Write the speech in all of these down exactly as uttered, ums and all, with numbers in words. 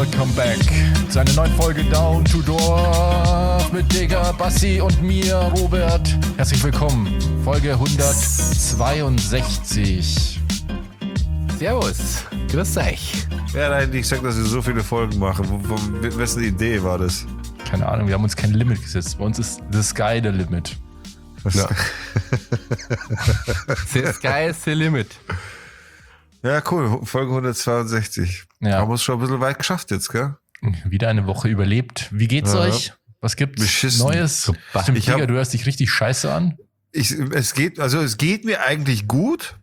welcome back zu einer neuen Folge Down to Dorf mit Digga, Bassi und mir, Robert. Herzlich willkommen, Folge hundertzweiundsechzig. Servus, grüß euch. Wer hat eigentlich gesagt, dass wir so viele Folgen machen? Von wessen Idee war das? Keine Ahnung, wir haben uns kein Limit gesetzt. Bei uns ist the sky the limit. Ja. The sky is the limit. Ja, cool. Folge hundertzweiundsechzig. Ja. Haben wir es schon ein bisschen weit geschafft jetzt, gell? Wieder eine Woche überlebt. Wie geht's Ja. euch? Was gibt's Beschissen. Neues? Stimmt, Ich Digga, hab- du hörst dich richtig scheiße an. Ich, es geht, also es geht mir eigentlich gut.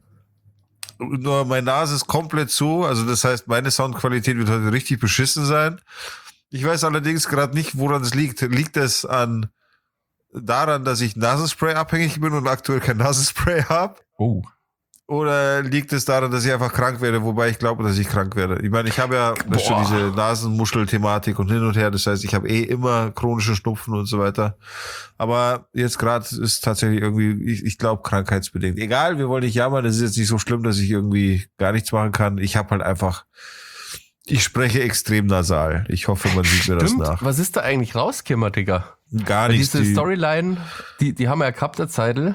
Nur meine Nase ist komplett zu. Also das heißt, meine Soundqualität wird heute richtig beschissen sein. Ich weiß allerdings gerade nicht, woran es liegt. Liegt es an daran, dass ich Nasenspray abhängig bin und aktuell kein Nasenspray habe? Oh. Oder liegt es daran, dass ich einfach krank werde, wobei ich glaube, dass ich krank werde? Ich meine, ich habe ja das schon Boah. diese Nasenmuschel-Thematik und hin und her. Das heißt, ich habe eh immer chronische Schnupfen und so weiter. Aber jetzt gerade ist tatsächlich irgendwie, ich, ich glaube, krankheitsbedingt. Egal, wir wollen nicht jammern. Das ist jetzt nicht so schlimm, dass ich irgendwie gar nichts machen kann. Ich habe halt einfach, ich spreche extrem nasal. Ich hoffe, man sieht mir das Stimmt, nach. was ist da eigentlich rausgekommen, Digga? Gar Weil nichts. diese die- Storyline, die, die haben wir ja gehabt, der Zeitl.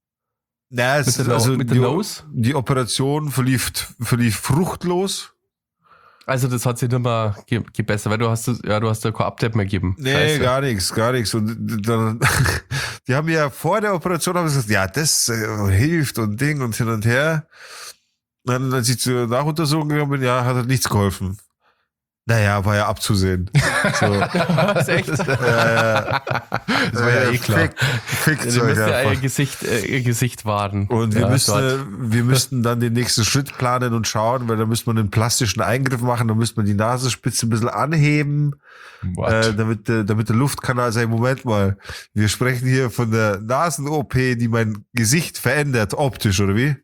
Na, es, Mit der, also mit der die, Nose. die Operation verlief, verlief fruchtlos. Also das hat sich nicht mehr ge- gebessert, weil du hast das- ja, du hast ja kein Update mehr gegeben. Nee, Scheiße. gar nichts, gar nichts. Und dann, die haben ja vor der Operation haben sie gesagt, ja, das äh, hilft und Ding und hin und her. Dann, als ich zur Nachuntersuchung gegangen bin, ja, hat halt nichts geholfen. Naja, war ja abzusehen. So, Was, echt? äh, Das war ja eh klar. Fick, fickt Sie euch müsst ja ihr einfach. Gesicht, äh, ihr Gesicht wahren. Und wir ja, müssten, dort. wir müssten dann den nächsten Schritt planen und schauen, weil da müsste man einen plastischen Eingriff machen, da müsste man die Nasenspitze ein bisschen anheben. What? Äh, damit, der- damit der Luftkanal sagt, Moment mal, wir sprechen hier von der Nasen-O P, die mein Gesicht verändert, optisch, oder wie?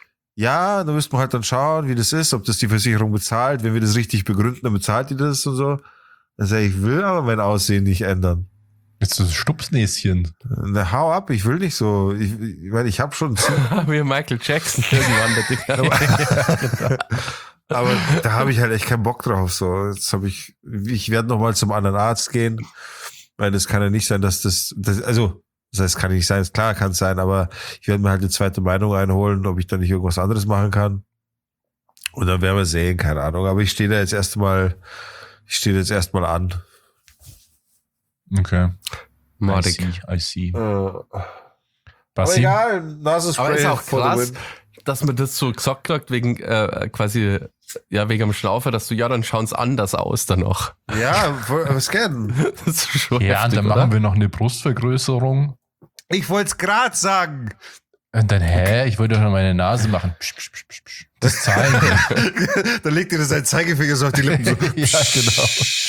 Ja, da müsste man halt dann schauen, wie das ist, ob das die Versicherung bezahlt. Wenn wir das richtig begründen, dann bezahlt die das und so. Dann sage ich, ich will aber mein Aussehen nicht ändern. Jetzt das Stupsnäschen. Na, hau ab, ich will nicht so. Ich, ich meine, ich habe schon, Wie Michael Jackson irgendwann, der Digga. aber da habe ich halt echt keinen Bock drauf. So, jetzt habe ich, ich werde noch mal zum anderen Arzt gehen, weil das kann ja nicht sein, dass das, das also das heißt, kann nicht sein, klar kann es sein, aber ich werde mir halt eine zweite Meinung einholen, ob ich da nicht irgendwas anderes machen kann. Und dann werden wir sehen, keine Ahnung. Aber ich stehe da jetzt erstmal, ich stehe jetzt erstmal an. Okay. I Madig. see, I see. Aber Bassi? egal, Nasenspray. Aber ist auch for the krass, win. dass man das so gesagt kriegt, wegen äh, quasi, ja, wegen am Schlaufe, dass du, ja, dann schauen es anders aus dann noch. Ja, voll- was denn? Das ist schon Ja, und heftig, dann oder? machen wir noch eine Brustvergrößerung. Ich wollte es gerade sagen. Und dann, hä? Ich wollte doch noch meine Nase machen. Psch, psch, psch, psch, psch. Das zahlen wir. Da legt ihr sein Zeigefinger so auf die Lippen. So. Ja, genau.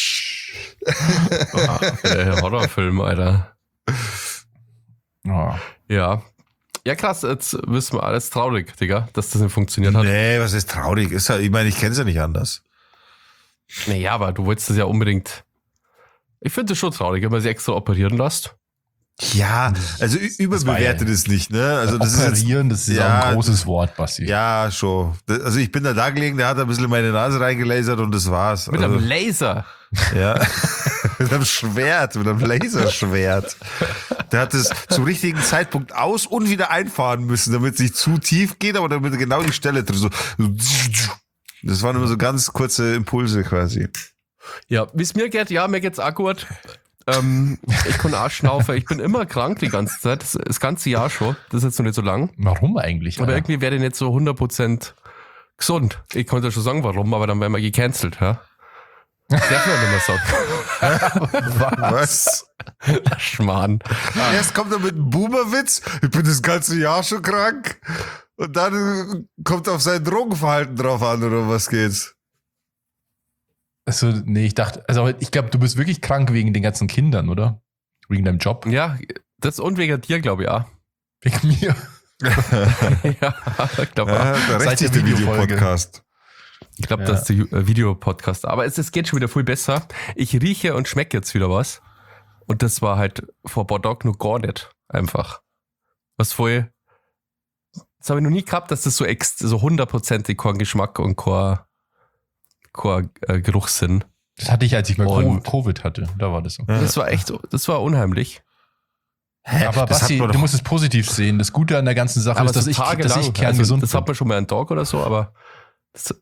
Ah, der Horrorfilm, Alter. Oh. Ja. Ja, krass, jetzt wissen wir alles traurig, Digga, dass das nicht funktioniert hat. Nee, was ist traurig? Ist halt, ich meine, ich kenne es ja nicht anders. Naja, aber du wolltest das ja unbedingt. Ich finde es schon traurig, wenn man sich extra operieren lässt. Ja, also ü- überbewertet ja- es nicht, ne? Also das ist jetzt, Operieren, das ist ja, auch ein großes Wort, Bassi. ja, schon. Das- Also ich bin da da gelegen, der hat ein bisschen in meine Nase reingelasert und das war's. Mit also, einem Laser. ja. Mit einem Schwert, mit einem Laserschwert. Der hat es zum richtigen Zeitpunkt aus und wieder einfahren müssen, damit es nicht zu tief geht, aber damit er genau die Stelle trifft. So, so, das waren immer so ganz kurze Impulse quasi. Ja, wie es mir geht, ja, mir geht's auch gut. Ähm, ich kann auch schnaufen. Ich bin immer krank die ganze Zeit. Das, das ganze Jahr schon. Das ist jetzt noch nicht so lang. Warum eigentlich? Aber Alter? irgendwie werde ich nicht so hundert Prozent gesund. Ich konnte ja schon sagen, warum, aber dann werden wir gecancelt, ja. Das darf man nicht mehr sagen. Was? Schmarrn. Erst kommt er mit einem Boomerwitz, ich bin das ganze Jahr schon krank. Und dann kommt auf sein Drogenverhalten drauf an, oder was geht's? Also, nee, ich dachte, also ich glaube, du bist wirklich krank wegen den ganzen Kindern, oder? Wegen deinem Job. Ja, das und wegen dir, glaube ich, auch. Wegen mir. Ja, ich glaube Ja, auch. da Seit rächt sich der der Videofolge. Videopodcast. Ich glaube, Ja. das ist der Ju- äh, Videopodcast. Aber es, es geht schon wieder viel besser. Ich rieche und schmecke jetzt wieder was. Und das war halt vor ein paar Tagen noch gar nicht. Einfach. Was voll. Das habe ich noch nie gehabt, dass das so ex, so hundertprozentig kein Geschmack und kein, kein äh, Geruchssinn. Das hatte ich, als ich mal Und- Covid hatte. Da war das so. Das war echt, das war unheimlich. Hä? Aber Das Basti, hat man du doch- musst es positiv sehen. Das Gute an der ganzen Sache ist, dass so ich, dass tagelang, ich kerngesund also, das hat bin. man schon mal einen Tag oder so, aber das,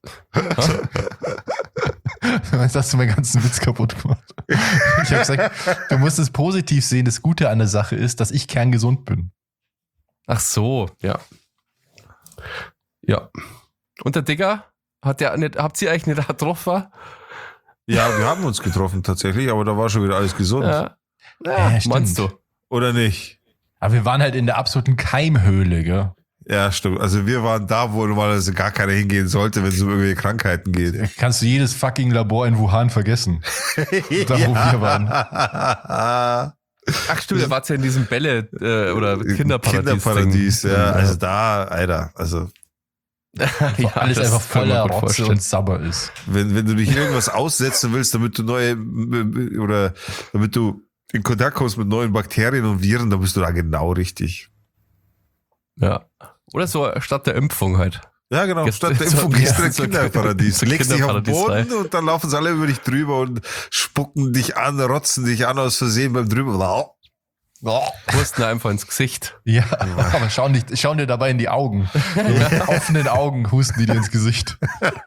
Jetzt hast du meinen ganzen Witz kaputt gemacht. Ich habe gesagt, du musst es positiv sehen. Das Gute an der Sache ist, dass ich kerngesund bin. ach so, ja. Ja. Und der Digger, hat der nicht, habt ihr eigentlich nicht getroffen? Ja, wir haben uns getroffen tatsächlich, aber da war schon wieder alles gesund. Ja. Ja, Ja, stimmt. meinst du? Oder nicht? Aber wir waren halt in der absoluten Keimhöhle, gell? Ja, stimmt. Also wir waren da, wo normalerweise gar keiner hingehen sollte, wenn es um irgendwelche Krankheiten geht. Kannst du jedes fucking Labor in Wuhan vergessen. Da, wo wir waren. Ach stimmt, da wart ihr in diesem Bälle- äh, oder Kinderparadies. Kinderparadies, ja. Also da, Alter, also Wo alles das einfach kann man voller gut Rotze vorstellen. und Sabber ist. wenn, wenn du dich irgendwas aussetzen willst, damit du neue oder damit du in Kontakt kommst mit neuen Bakterien und Viren, dann bist du da genau richtig. Ja. Oder so statt der Impfung halt. Ja, genau. Gest- Statt der so- Impfung gehst du ja, in so- Kinderparadies. so Legst dich auf den Kinderparadies Boden und dann laufen sie alle über dich drüber und spucken dich an, rotzen dich an aus Versehen beim drüber. Husten einfach ins Gesicht. Ja, aber schauen, dich, schauen dir dabei in die Augen. Mit offenen Augen husten die dir ins Gesicht.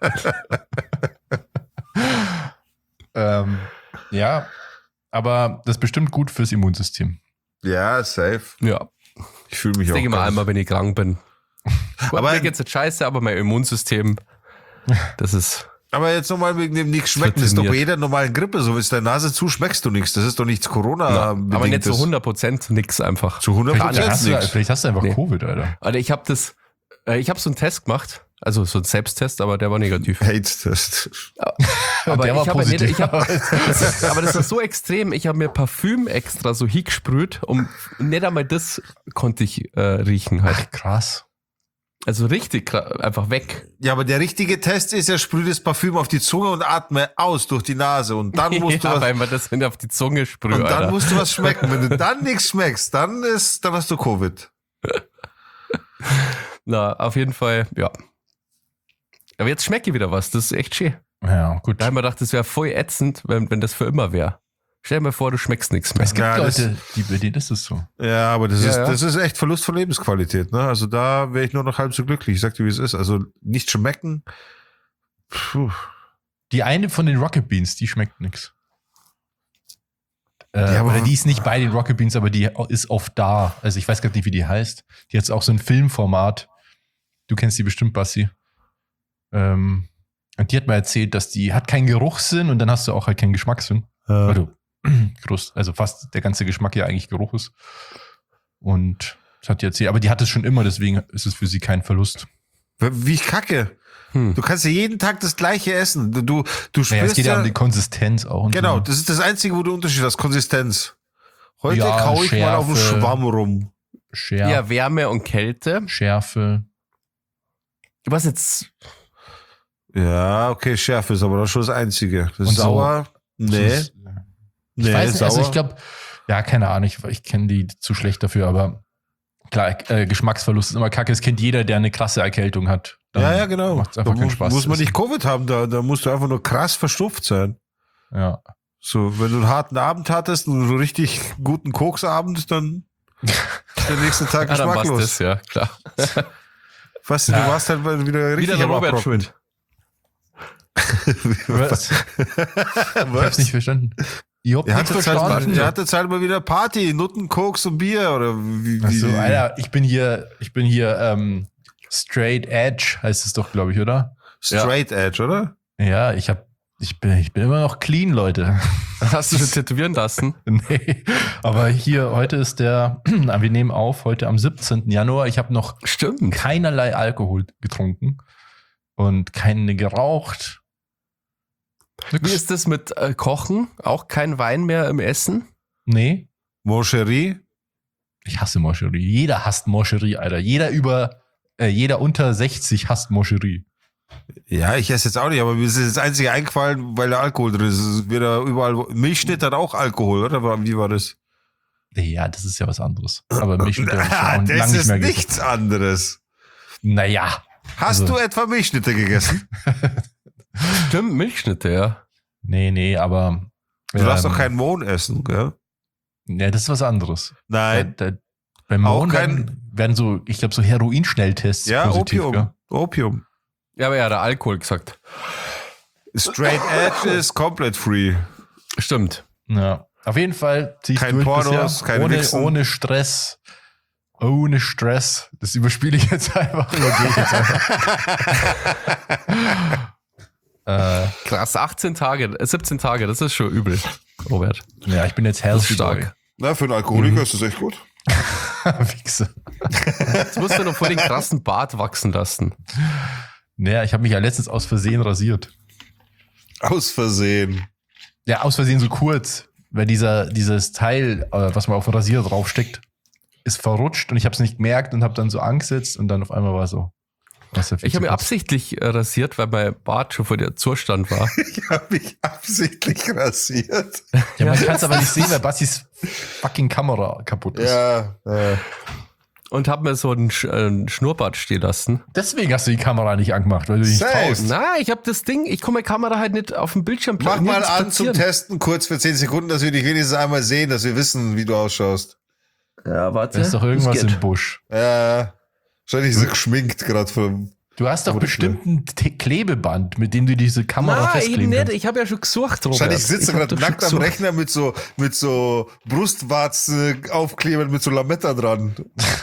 ähm, ja, aber das ist bestimmt gut fürs Immunsystem. Ja, safe. Ja. Ich fühle mich Ich auch. denke mal ganz- einmal, wenn ich krank bin. Aber- Aber mir geht's jetzt scheiße, aber mein Immunsystem, das ist. Aber jetzt nochmal wegen dem nichts schmecken. Das ist doch bei jeder normalen Grippe so. Wenn es deiner Nase zu, schmeckst du nichts. Das ist doch nichts Corona. aber nicht zu hundert Prozent nix einfach. Zu hundert Vielleicht Prozent hast, du, nichts. vielleicht hast du einfach Nee. Covid, Alter. Alter, ich habe das, äh, ich habe so einen Test gemacht, also so einen Selbsttest, aber der war negativ. Hate-Test. Aber Der war ich habe nicht, positiv. ich hab, das, aber das war so extrem. Ich habe mir Parfüm extra so hingesprüht, um nicht einmal das konnte ich äh, riechen halt. Ach, krass. Also richtig gra- einfach weg. Ja, aber der richtige Test ist ja, sprüh das Parfüm auf die Zunge und atme aus durch die Nase. Und dann musst ja, du weil was, man das hin auf die Zunge sprüht. und dann Alter. musst du was schmecken. Wenn du dann nichts schmeckst, dann ist, dann hast du Covid. Na, auf jeden Fall, ja. Aber jetzt schmecke ich wieder was. Das ist echt schön. Ja, gut. Da haben wir gedacht, das wäre voll ätzend, wenn, wenn das für immer wäre. Stell dir mal vor, du schmeckst nichts mehr. Es gibt Ja, das- Leute, die, bei denen ist es so. Ja, aber das Ja, ist, ja. das ist echt Verlust von Lebensqualität, ne? Also da wäre ich nur noch halb so glücklich. Ich sag dir, wie es ist. Also nicht schmecken. Puh. Die eine von den Rocket Beans, die schmeckt nix. Äh, Ja, aber- oder die ist nicht bei den Rocket Beans, aber die ist oft da. Also ich weiß gar nicht, wie die heißt. Die hat auch so ein Filmformat. Du kennst die bestimmt, Bassi. Ähm, und die hat mal erzählt, dass die hat keinen Geruchssinn und dann hast du auch halt keinen Geschmackssinn. Weil du groß, also fast der ganze Geschmack ja eigentlich Geruch ist. Und das hat die erzählt. Aber die hat es schon immer, deswegen ist es für sie kein Verlust. Wie kacke. Hm. Du kannst ja jeden Tag das gleiche essen. Du, du, du Naja, es spürst geht ja ja, um die Konsistenz auch. Und genau, so. das ist das Einzige, wo du Unterschied hast, Konsistenz. Heute Ja, kau ich mal auf den Schärfe. Schwamm rum. Schärfe. Ja, Wärme und Kälte. Schärfe. Was jetzt? Ja, okay, Schärfe ist aber doch schon das Einzige. Das Und so- sauer? Nee. Das ist- Ich nee, weiß nicht, sauer. also ich glaube, ja, keine Ahnung, ich, ich kenne die zu schlecht dafür, aber klar, äh, Geschmacksverlust ist immer kacke. Es kennt jeder, der eine krasse Erkältung hat. Dann ja, ja, genau. Macht's Da einfach keinen muss, Spaß. muss zu man essen. nicht Covid haben, da, da musst du einfach nur krass verstopft sein. Ja. So, wenn du einen harten Abend hattest, einen so richtig guten Koksabend, dann der nächste Tag Ah, dann war's geschmacklos. das, ja, klar. Weißt du, Ja. du warst halt mal wieder richtig Wieder der am Robert Abrocken. schuld. Was? Ich hab's nicht verstanden. Ich hab Er nichts hatte, Zeit, verstanden. er hatte Zeit mal wieder Party, Nutten, Koks und Bier oder wie, wie Achso, Alter, ich bin hier, ich bin hier ähm, Straight Edge, heißt es doch, glaube ich, oder? Straight Edge, oder? Ja, ich hab, ich bin, ich bin immer noch clean, Leute. Hast du schon tätowieren lassen? Nee, aber hier, heute ist der, wir nehmen auf, heute am siebzehnten Januar. Ich habe noch Stimmt. keinerlei Alkohol getrunken und keine geraucht. Wie ist das mit äh, Kochen? Auch kein Wein mehr im Essen? Nee, Moncherie? ich hasse Moscherie. Jeder hasst Moscherie, Alter. Jeder über, äh, jeder unter sechzig hasst Moscherie. Ja, ich esse jetzt auch nicht, aber mir ist das Einzige eingefallen, weil da Alkohol drin ist. Es ist wieder überall, Milchschnitt hat auch Alkohol, oder? Wie war das? Ja, das ist ja was anderes. Aber Milchschnitte habe ich Ah, schon das lange nicht ist mehr nichts gegessen. anderes. Naja. Hast Also- du etwa Milchschnitte gegessen? Stimmt, Milchschnitte, ja. Nee, nee, aber. Du darfst ähm, doch keinen Mohn essen, gell? Ja, das ist was anderes. Nein. Da, da, beim Auch Mohn kein- werden, werden so, ich glaube, so Heroin-Schnelltests Ja, positiv. Opium. Ja. Opium. Ja, aber ja, der Alkohol gesagt. Straight Edge ist komplett free. Stimmt. Ja. Auf jeden Fall zieh ich Kein durch Pornos, bisher. kein ohne, Wichsen. ohne Stress. Ohne Stress. Das überspiele ich jetzt einfach. Übergehe ich jetzt einfach. äh, Krass, achtzehn Tage, äh, siebzehn Tage, das ist schon übel, Robert. ja, ich bin jetzt Das ist healthy boy. stark. Na, für einen Alkoholiker Mhm. ist das echt gut. Wichser. Jetzt musst du noch voll den krassen Bart wachsen lassen. Naja, ich habe mich ja letztens aus Versehen rasiert. Aus Versehen. Ja, aus Versehen so kurz, weil dieser, dieses Teil, äh, was man auf den Rasierer draufsteckt, ist verrutscht und ich habe es nicht gemerkt und habe dann so angesetzt und dann auf einmal war so. Was ja viel Ich habe zu mir kurz. absichtlich äh, rasiert, weil mein Bart schon vor der Zustand war. Ich habe mich absichtlich rasiert. Ja, man kann es aber nicht sehen, weil Bassis fucking Kamera kaputt ist. Ja. Äh. Und habe mir so einen, Sch äh, einen Schnurrbart stehen lassen. Deswegen hast du die Kamera nicht angemacht, weil du dich nicht Safe. traust. Na, ich habe das Ding, ich komme meine Kamera halt nicht auf dem Bildschirm Mach mal nirgends an zum platzieren. Testen, kurz für zehn Sekunden, dass wir dich wenigstens einmal sehen, dass wir wissen, wie du ausschaust. Ja, warte. Da ist doch irgendwas Das geht. im Busch. Ja. Wahrscheinlich so geschminkt gerade von. Du hast doch Aber bestimmt ein T- Klebeband, mit dem du diese Kamera Na, eben festkleben nicht. kannst. Ich habe ja schon gesucht, Robert. Wahrscheinlich sitzt er Ich hab gerade doch schon nackt am gesucht. Rechner mit so, mit so Brustwarzen aufklebern, mit so Lametta dran.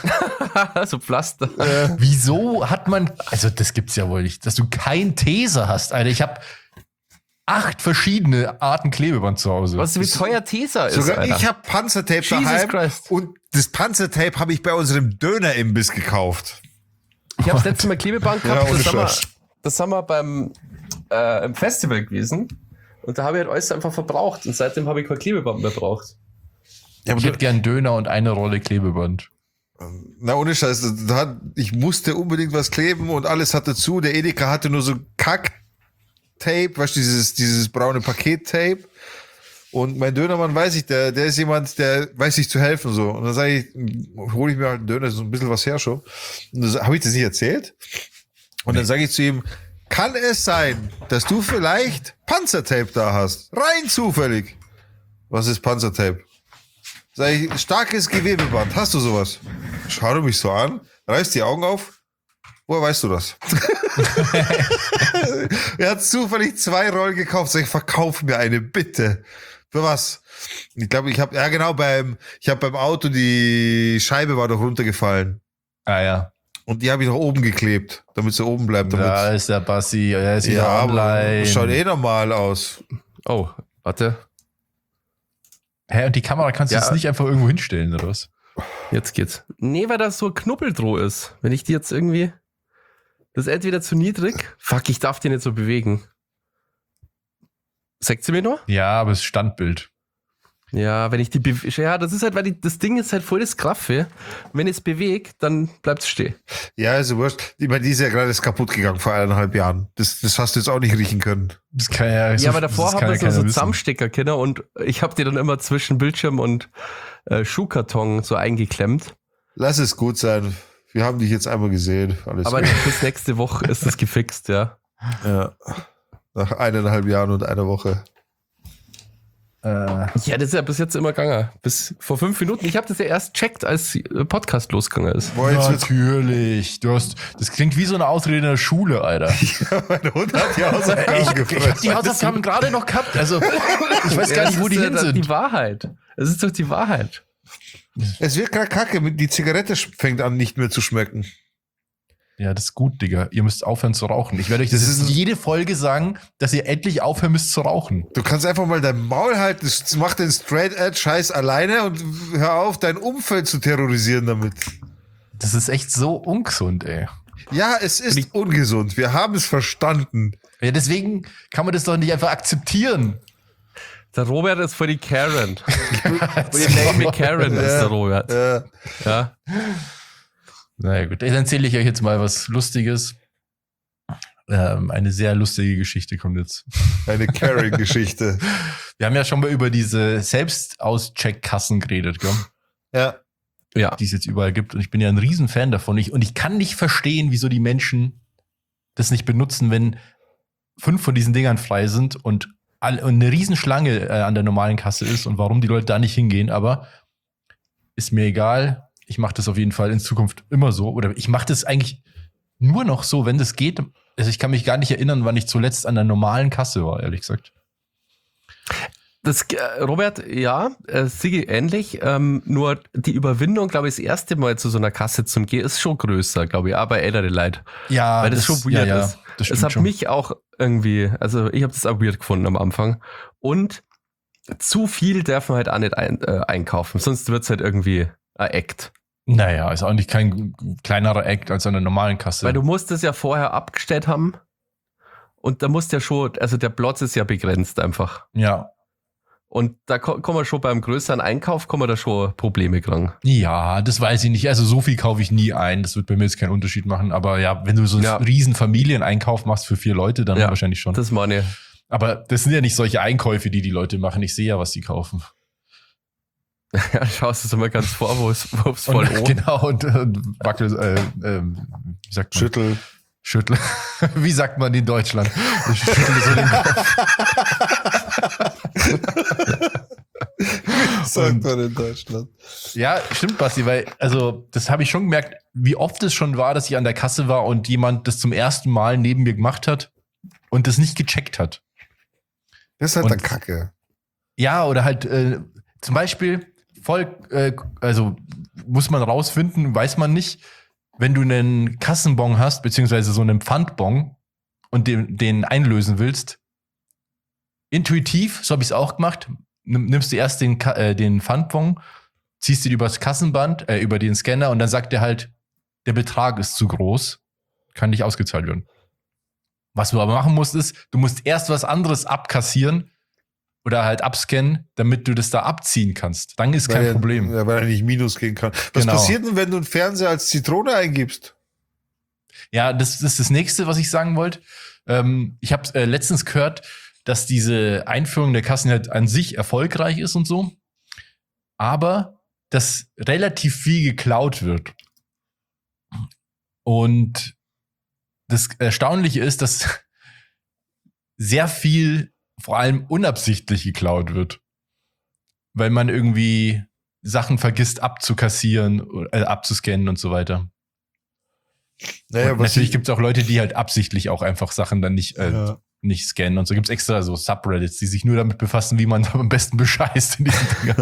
so Pflaster. Wieso hat man, also das gibt's ja wohl nicht, dass du kein Taser hast, Alter. Ich habe acht verschiedene Arten Klebeband zu Hause. Was, wie teuer Tesa ist, Sogar Alter. ich habe Panzertape Jesus daheim Christ. und das Panzertape habe ich bei unserem Dönerimbiss gekauft. Ich habe das letzte Mal Klebeband gehabt, Ja, ohne das, haben wir, Scheiß. das haben wir beim äh, im Festival gewesen. Und da habe ich halt alles einfach verbraucht. Und seitdem habe ich kein Klebeband mehr braucht. Ja, aber Ich hätte gern Döner und eine Rolle Klebeband. Na, ohne Scheiß, da hat, ich musste unbedingt was kleben und alles hatte zu. Der Edeka hatte nur so Kack-Tape, weißt du, dieses, dieses braune Paket-Tape. Und mein Dönermann weiß ich, der, der ist jemand, der weiß sich zu helfen, so. Und dann sage ich, hole ich mir halt einen Döner, so ein bisschen was her schon. Und dann habe ich das nicht erzählt. Und dann sage ich zu ihm, kann es sein, dass du vielleicht Panzertape da hast? Rein zufällig. Was ist Panzertape? Sag ich, starkes Gewebeband. Hast du sowas? Schau du mich so an, reißt die Augen auf. Woher weißt du das? Er hat zufällig zwei Rollen gekauft. Sag ich, verkauf mir eine, bitte. Für was? Ich glaube, ich habe, ja genau, beim, ich habe beim Auto, die Scheibe war doch runtergefallen. Ah ja, Und die habe ich nach oben geklebt, damit sie oben bleibt. Damit, da ist der Bassi, er ist wieder ja, aber online. das schaut eh normal aus. Oh, warte. Hä, und die Kamera kannst du Ja. jetzt nicht einfach irgendwo hinstellen, oder was? Jetzt geht's. Nee, weil da so ein Knuppeldroh ist. Wenn ich die jetzt irgendwie. Das ist entweder zu niedrig. Fuck, ich darf die nicht so bewegen. Sagt sie mir noch? Ja, aber es ist Standbild. Ja, wenn ich die bewege. Ja, das ist halt, weil die, das Ding ist halt voll das Graffe. Wenn ich es bewege, dann bleibt es stehen. Ja, ist wurscht. Ich meine, die ist ja gerade erst kaputt gegangen vor eineinhalb Jahren. Das, das hast du jetzt auch nicht riechen können. Das kann ja, Ja, aber das davor kann haben wir ja so, keiner so wissen. Zusammensteckerkinder und ich habe die dann immer zwischen Bildschirm und äh, Schuhkarton so eingeklemmt. Lass es gut sein. Wir haben dich jetzt einmal gesehen. Alles Aber gut. bis nächste Woche ist das gefixt, ja. Ja. Nach eineinhalb Jahren und einer Woche. Äh, Ja, das ist ja bis jetzt immer gegangen. Bis vor fünf Minuten. Ich habe das ja erst checkt, als äh, Podcast losgegangen ist. Boah, jetzt wird's, natürlich. Du hast, das klingt wie so eine Ausrede in der Schule, Alter. mein Hund hat die Hausaufgaben Ich, ich gefressen. habe die Hausaufgaben gerade noch gehabt. Also, ich weiß gar Ja, nicht, wo das die ist hin ja sind. Die Wahrheit. Es ist doch die Wahrheit. Es wird gerade kacke. Die Zigarette sch- fängt an, nicht mehr zu schmecken. Ja, das ist gut, Digga. Ihr müsst aufhören zu rauchen. Ich werde euch das, Das jetzt ist- jede Folge sagen, dass ihr endlich aufhören müsst zu rauchen. Du kannst einfach mal dein Maul halten. Das macht den Straight Edge Scheiß alleine und hör auf, dein Umfeld zu terrorisieren damit. Das ist echt so ungesund, ey. Ja, es ist ungesund. Wir haben es verstanden. Ja, deswegen kann man das doch nicht einfach akzeptieren. Der Robert ist für die Karen. Die Name Karen ist der Robert. Äh, Ja. Naja, gut. Dann erzähle ich euch jetzt mal was Lustiges. Ähm, eine sehr lustige Geschichte kommt jetzt. eine Caring-Geschichte. Wir haben ja schon mal über diese Selbstauscheckkassen geredet, gell? Ja. Ja. Die es jetzt überall gibt. Und ich bin ja ein Riesenfan davon. Ich, und ich kann nicht verstehen, wieso die Menschen das nicht benutzen, wenn fünf von diesen Dingern frei sind und all, eine Riesenschlange äh, an der normalen Kasse ist und warum die Leute da nicht hingehen, aber ist mir egal. Ich mache das auf jeden Fall in Zukunft immer so. Oder ich mache das eigentlich nur noch so, wenn das geht. Also ich kann mich gar nicht erinnern, wann ich zuletzt an der normalen Kasse war, ehrlich gesagt. Das, äh, Robert, ja, äh, Sigi ähnlich, ähm, nur die Überwindung, glaube ich, das erste Mal zu so einer Kasse zum Gehen ist schon größer, glaube ich, auch bei älteren Leuten. Ja, weil das, das schon weird ja, ja, ist. Das Es hat schon. mich auch irgendwie, also ich habe das auch weird gefunden am Anfang. Und zu viel darf man halt auch nicht ein, äh, einkaufen, sonst wird es halt irgendwie ein Act. Naja, ist auch nicht kein kleinerer Act als an der normalen Kasse. Weil du musst es ja vorher abgestellt haben und da musst ja schon, also der Platz ist ja begrenzt einfach. Ja. Und da kann man schon beim größeren Einkauf, kann man da schon Probleme kriegen. Ja, das weiß ich nicht. Also so viel kaufe ich nie ein. Das wird bei mir jetzt keinen Unterschied machen. Aber ja, wenn du so einen Ja. riesen Familieneinkauf machst für vier Leute, dann Ja, wahrscheinlich schon. Das meine ich. Aber das sind ja nicht solche Einkäufe, die die Leute machen. Ich sehe ja, was sie kaufen. Ja, schaust du es mal ganz vor, wo es wo es voll Und, oben. genau, und, und wackel, äh, ähm, wie sagt man? Schüttel. Schüttel. Wie sagt man in Deutschland? Ich schüttle so den Kopf. Sagt man in Deutschland. Ja, stimmt, Basti, weil, also, das habe ich schon gemerkt, wie oft es schon war, dass ich an der Kasse war und jemand das zum ersten Mal neben mir gemacht hat und das nicht gecheckt hat. Das ist halt Und- dann Kacke. Ja, oder halt, äh, zum Beispiel, voll, äh, also, muss man rausfinden, weiß man nicht, wenn du einen Kassenbon hast, beziehungsweise so einen Pfandbon und den, den einlösen willst, intuitiv, so habe ich es auch gemacht, nimm- nimmst du erst den, Ka- äh, den Pfandbon, ziehst ihn übers Kassenband, äh, über den Scanner und dann sagt er halt, der Betrag ist zu groß, kann nicht ausgezahlt werden. Was du aber machen musst, ist, du musst erst was anderes abkassieren oder halt abscannen, damit du das da abziehen kannst. Dann ist kein er, Problem. Ja, weil er nicht Minus gehen kann. Was Genau. passiert denn, wenn du einen Fernseher als Zitrone eingibst? Ja, das, das ist das Nächste, was ich sagen wollte. Ähm, ich habe äh, letztens gehört, dass diese Einführung der Kassen halt an sich erfolgreich ist und so, aber dass relativ viel geklaut wird. Und das Erstaunliche ist, dass sehr viel vor allem unabsichtlich geklaut wird, weil man irgendwie Sachen vergisst abzukassieren, äh, abzuscannen und so weiter. Naja, Und was natürlich ich- gibt es auch Leute, die halt absichtlich auch einfach Sachen dann nicht, äh, Ja. nicht scannen. Und so gibt es extra so Subreddits, die sich nur damit befassen, wie man am besten bescheißt in diesen Dingern.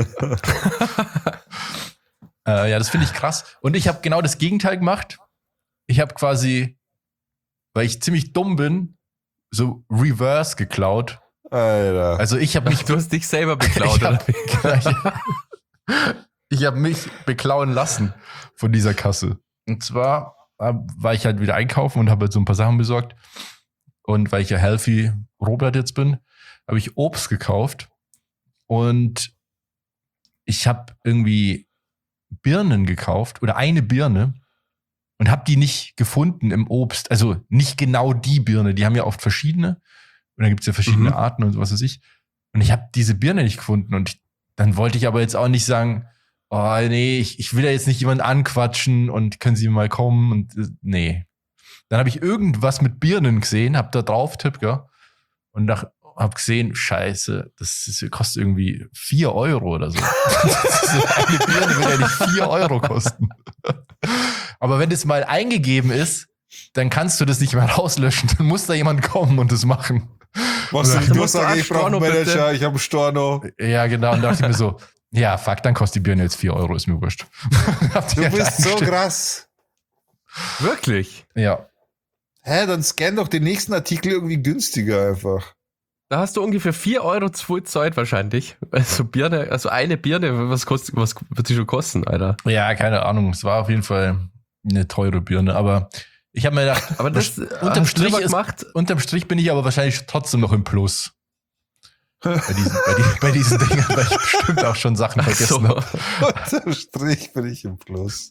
äh, ja, das finde ich krass. Und ich habe genau das Gegenteil gemacht. Ich habe quasi, weil ich ziemlich dumm bin, so Reverse geklaut. Alter. Also ich habe mich Du hast dich selber beklaut, ich oder? habe ich hab mich beklauen lassen von dieser Kasse. Und zwar äh, war ich halt wieder einkaufen und habe halt so ein paar Sachen besorgt. Und weil ich ja healthy Robert jetzt bin, habe ich Obst gekauft. Und ich habe irgendwie Birnen gekauft oder eine Birne und habe die nicht gefunden im Obst. Also nicht genau die Birne. Die haben ja oft verschiedene. Und dann gibt es ja verschiedene Mhm. Arten und was weiß ich. Und ich habe diese Birne nicht gefunden. Und ich, dann wollte ich aber jetzt auch nicht sagen, oh nee, ich, ich will ja jetzt nicht jemanden anquatschen und können Sie mal kommen. Und äh, nee. Dann habe ich irgendwas mit Birnen gesehen, habe da drauf tippt, ja, und habe gesehen, scheiße, das ist, kostet irgendwie vier Euro oder so. Das ist, eine Birne will ja nicht vier Euro kosten. Aber wenn das mal eingegeben ist, dann kannst du das nicht mehr rauslöschen. Dann muss da jemand kommen und das machen. Machst du Oder- nicht Du nur musst sagen, einen ich brauche einen Storno, bitte. Manager, ich habe einen Storno. Ja, genau. Und da dachte ich mir so, ja, fuck, dann kostet die Birne jetzt vier Euro, ist mir wurscht. Hab die Du halt bist so eingestellt. krass. Wirklich? Ja. Hä, dann scan doch den nächsten Artikel irgendwie günstiger einfach. Da hast du ungefähr vier Euro zu Zeit wahrscheinlich. Also Birne, also eine Birne, was kostet, was wird die schon kosten, Alter? Ja, keine Ahnung. Es war auf jeden Fall eine teure Birne, aber ich habe mir gedacht, Aber das unterm hast du Strich immer ist, gemacht. unterm Strich bin ich aber wahrscheinlich trotzdem noch im Plus. Bei diesen, bei, die, bei diesen Dingen, weil ich bestimmt auch schon Sachen Ach vergessen so. habe. Unterm Strich bin ich im Plus.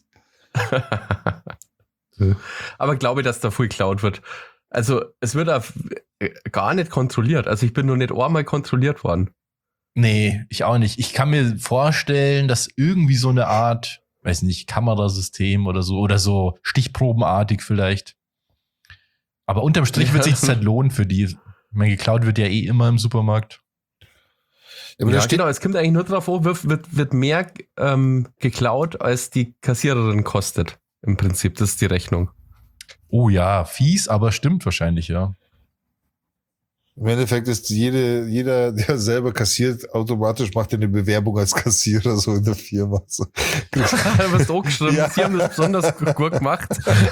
Aber glaube, dass da viel geklaut wird. Also es wird auch gar nicht kontrolliert. Also ich bin noch nicht einmal kontrolliert worden. Nee, ich auch nicht. Ich kann mir vorstellen, dass irgendwie so eine Art, weiß nicht, Kamerasystem oder so, oder so stichprobenartig vielleicht. Aber unterm Strich wird sich das halt lohnen für die. Ich meine, geklaut wird ja eh immer im Supermarkt. Ja, aber Ja, da steht, genau, es kommt eigentlich nur drauf an, wird, wird, wird mehr ähm, geklaut, als die Kassiererin kostet. Im Prinzip, das ist die Rechnung. Oh ja, fies, aber stimmt wahrscheinlich, ja. im Endeffekt ist jede, jeder, der selber kassiert, automatisch macht er eine Bewerbung als Kassierer so in der Firma. So. Du wirst auch geschrieben, Ja. sie haben das besonders gut gemacht.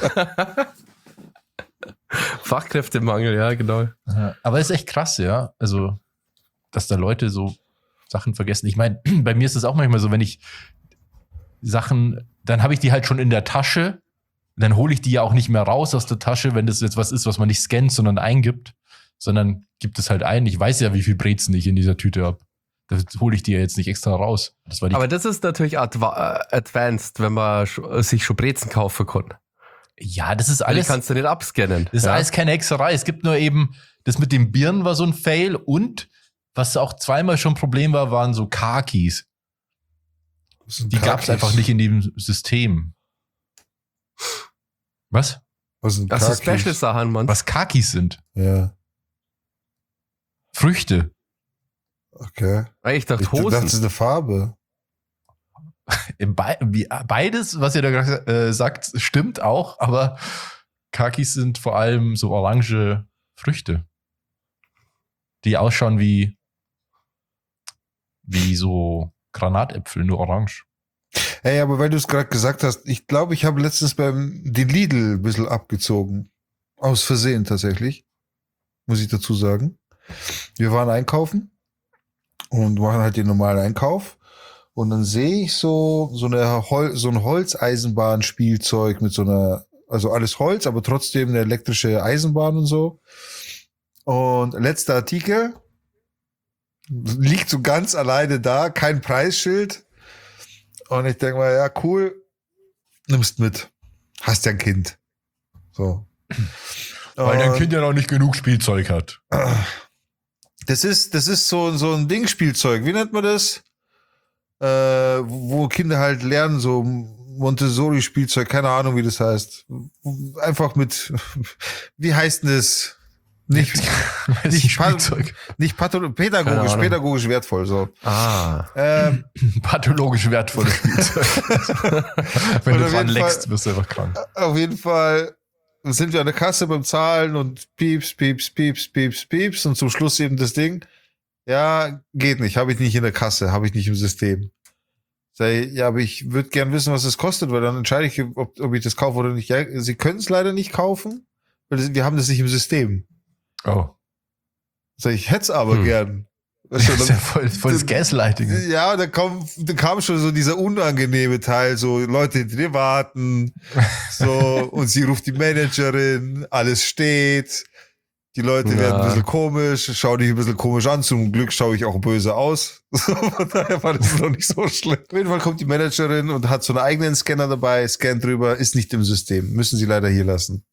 Fachkräftemangel, ja, genau. Aber ist echt krass, ja. Also, dass da Leute so Sachen vergessen. Ich meine, bei mir ist es auch manchmal so, wenn ich Sachen, dann habe ich die halt schon in der Tasche, dann hole ich die ja auch nicht mehr raus aus der Tasche, wenn das jetzt was ist, was man nicht scannt, sondern eingibt, sondern gibt es halt ein. Ich weiß ja, wie viel Brezen ich in dieser Tüte habe. Das hole ich die ja jetzt nicht extra raus. Das war die Aber das ist natürlich adva- äh, advanced, wenn man sch- sich schon Brezen kaufen kann. ja, das ist Weil die alles. kannst du nicht abscannen. Das ist ja. alles keine Hexerei. Es gibt nur eben, das mit dem Birnen war so ein Fail und was auch zweimal schon ein Problem war, waren so Kakis. Die gab es einfach nicht in dem System. Was? Was sind Das ist Kakis? Special-Sachen, Mann. Was Kakis sind? Ja, Früchte. okay. Ich dachte Ich dachte, das ist Hosen. eine Farbe. Im Be wie- Beides, was ihr da gerade äh, sagt, stimmt auch, aber Kakis sind vor allem so orange Früchte, die ausschauen wie, wie so Granatäpfel, nur orange. Ey, aber weil du es gerade gesagt hast, ich glaube, ich habe letztens beim den Lidl ein bisschen abgezogen. Aus Versehen tatsächlich. Muss ich dazu sagen. Wir waren einkaufen und machen halt den normalen Einkauf. Und dann sehe ich so, so eine Hol so ein Holzeisenbahnspielzeug mit so einer, also alles Holz, aber trotzdem eine elektrische Eisenbahn und so. Und letzter Artikel liegt so ganz alleine da, kein Preisschild. Und ich denke mal, ja, cool, nimmst mit. Hast ja ein Kind. So. Weil dein Und Kind ja noch nicht genug Spielzeug hat. Das ist, das ist so, so ein Dingspielzeug. Wie nennt man das? Äh, wo Kinder halt lernen, so Montessori-Spielzeug, keine Ahnung, wie das heißt. Einfach mit, wie heißt denn das? Nicht, Weiß nicht nicht, Spielzeug. nicht patho- pädagogisch, Keine Ahnung. pädagogisch wertvoll, so. Ah. Ähm, Pathologisch wertvolles Spielzeug. Wenn Und du auf dran jeden leckst, Fall- wirst du einfach krank. auf jeden Fall sind wir an der Kasse beim Zahlen und pieps, pieps, pieps, pieps, pieps und zum Schluss eben das Ding. Ja, geht nicht, habe ich nicht in der Kasse, habe ich nicht im System. Sag ich, ja, aber ich würde gern wissen, was es kostet, weil dann entscheide ich, ob, ob ich das kaufe oder nicht. Ja, Sie können es leider nicht kaufen, weil das, wir haben das nicht im System. Oh. Sag ich, hätte es aber Hm. gern. Das ist ja voll, voll das Gaslighting. Ja, da kam, da kam schon so dieser unangenehme Teil, so Leute hinter dir warten, so, und sie ruft die Managerin, alles steht, die Leute Ja. werden ein bisschen komisch, schau dich ein bisschen komisch an, zum Glück schaue ich auch böse aus. So, von daher war das noch nicht so schlimm. Auf jeden Fall kommt die Managerin und hat so einen eigenen Scanner dabei, scannt drüber, ist nicht im System, müssen sie leider hier lassen.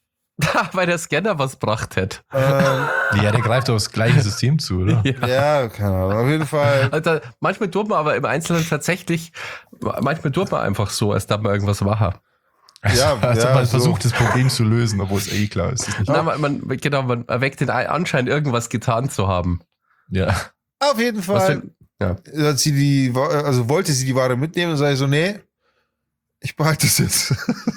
Weil der Scanner was gebracht hat. Ähm, Ja, der greift aufs gleiche System zu, oder? Ja. ja, keine Ahnung, auf jeden Fall. Also, manchmal tut man aber im Einzelnen tatsächlich, manchmal tut man einfach so, als darf man irgendwas machen. Ja, Also ja, man so. versucht, das Problem zu lösen, obwohl es eh klar ist. Das ist nicht Na, man, man, genau, man erweckt den Anschein, irgendwas getan zu haben. ja. Auf jeden Was Fall. denn? Hat sie die, Wa- also wollte sie die Ware mitnehmen und sage ich so, nee, ich behalte das jetzt.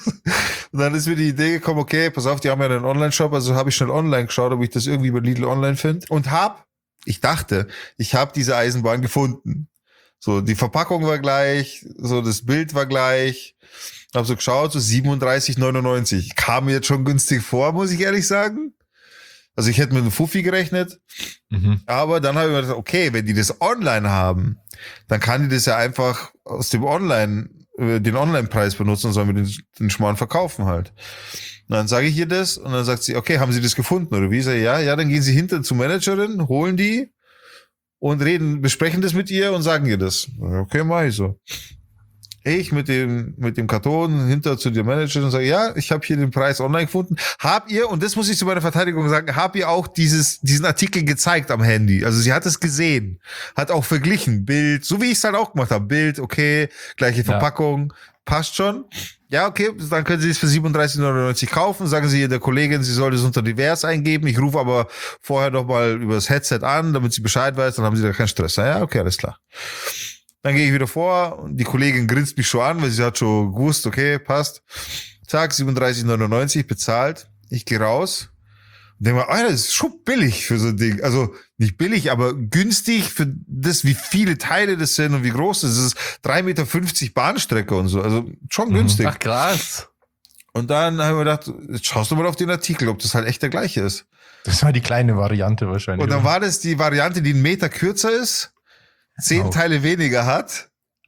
Und dann ist mir die Idee gekommen, okay, pass auf, die haben ja einen Online-Shop, also habe ich schnell online geschaut, ob ich das irgendwie bei Lidl online finde und hab, ich dachte, ich habe diese Eisenbahn gefunden. So, die Verpackung war gleich, so das Bild war gleich. Hab so geschaut, so siebenunddreißig neunundneunzig. Kam mir jetzt schon günstig vor, muss ich ehrlich sagen. Also ich hätte mit einem Fuffi gerechnet. Mhm. Aber dann habe ich mir gedacht, okay, wenn die das online haben, dann kann die das ja einfach aus dem Online, äh, den Online-Preis benutzen und soll mir den, den Schmarrn verkaufen halt. Und dann sage ich ihr das und dann sagt sie, okay, haben Sie das gefunden oder wie? Ich sage, ja, ja, dann gehen Sie hinter zur Managerin, holen die und reden, besprechen das mit ihr und sagen ihr das. Okay, mach ich so. Ich mit dem mit dem Karton hinter zu der Managerin und sage, ja, ich habe hier den Preis online gefunden. Habt ihr, und das muss ich zu meiner Verteidigung sagen, habt ihr auch dieses diesen Artikel gezeigt am Handy? Also sie hat es gesehen, hat auch verglichen, Bild, so wie ich es halt auch gemacht habe. Bild, okay, gleiche Verpackung, ja. Passt schon. Ja, okay, dann können Sie es für siebenunddreißig neunundneunzig kaufen. Sagen Sie der Kollegin, sie soll das unter divers eingeben. Ich rufe aber vorher noch mal über das Headset an, damit sie Bescheid weiß, dann haben Sie da keinen Stress. Ja, okay, alles klar. Dann gehe ich wieder vor und die Kollegin grinst mich schon an, weil sie hat schon gewusst, okay, passt. Zack, siebenunddreißig neunundneunzig bezahlt. Ich gehe raus und denke mal, Alter, das ist schon billig für so ein Ding. Also nicht billig, aber günstig für das, wie viele Teile das sind und wie groß das ist. Das ist drei Meter fünfzig Bahnstrecke und so. Also schon günstig. Ach, krass. Und dann habe ich mir gedacht, jetzt schaust du mal auf den Artikel, ob das halt echt der gleiche ist. Das war die kleine Variante wahrscheinlich. Und dann war das die Variante, die einen Meter kürzer ist, zehn oh. Teile weniger hat.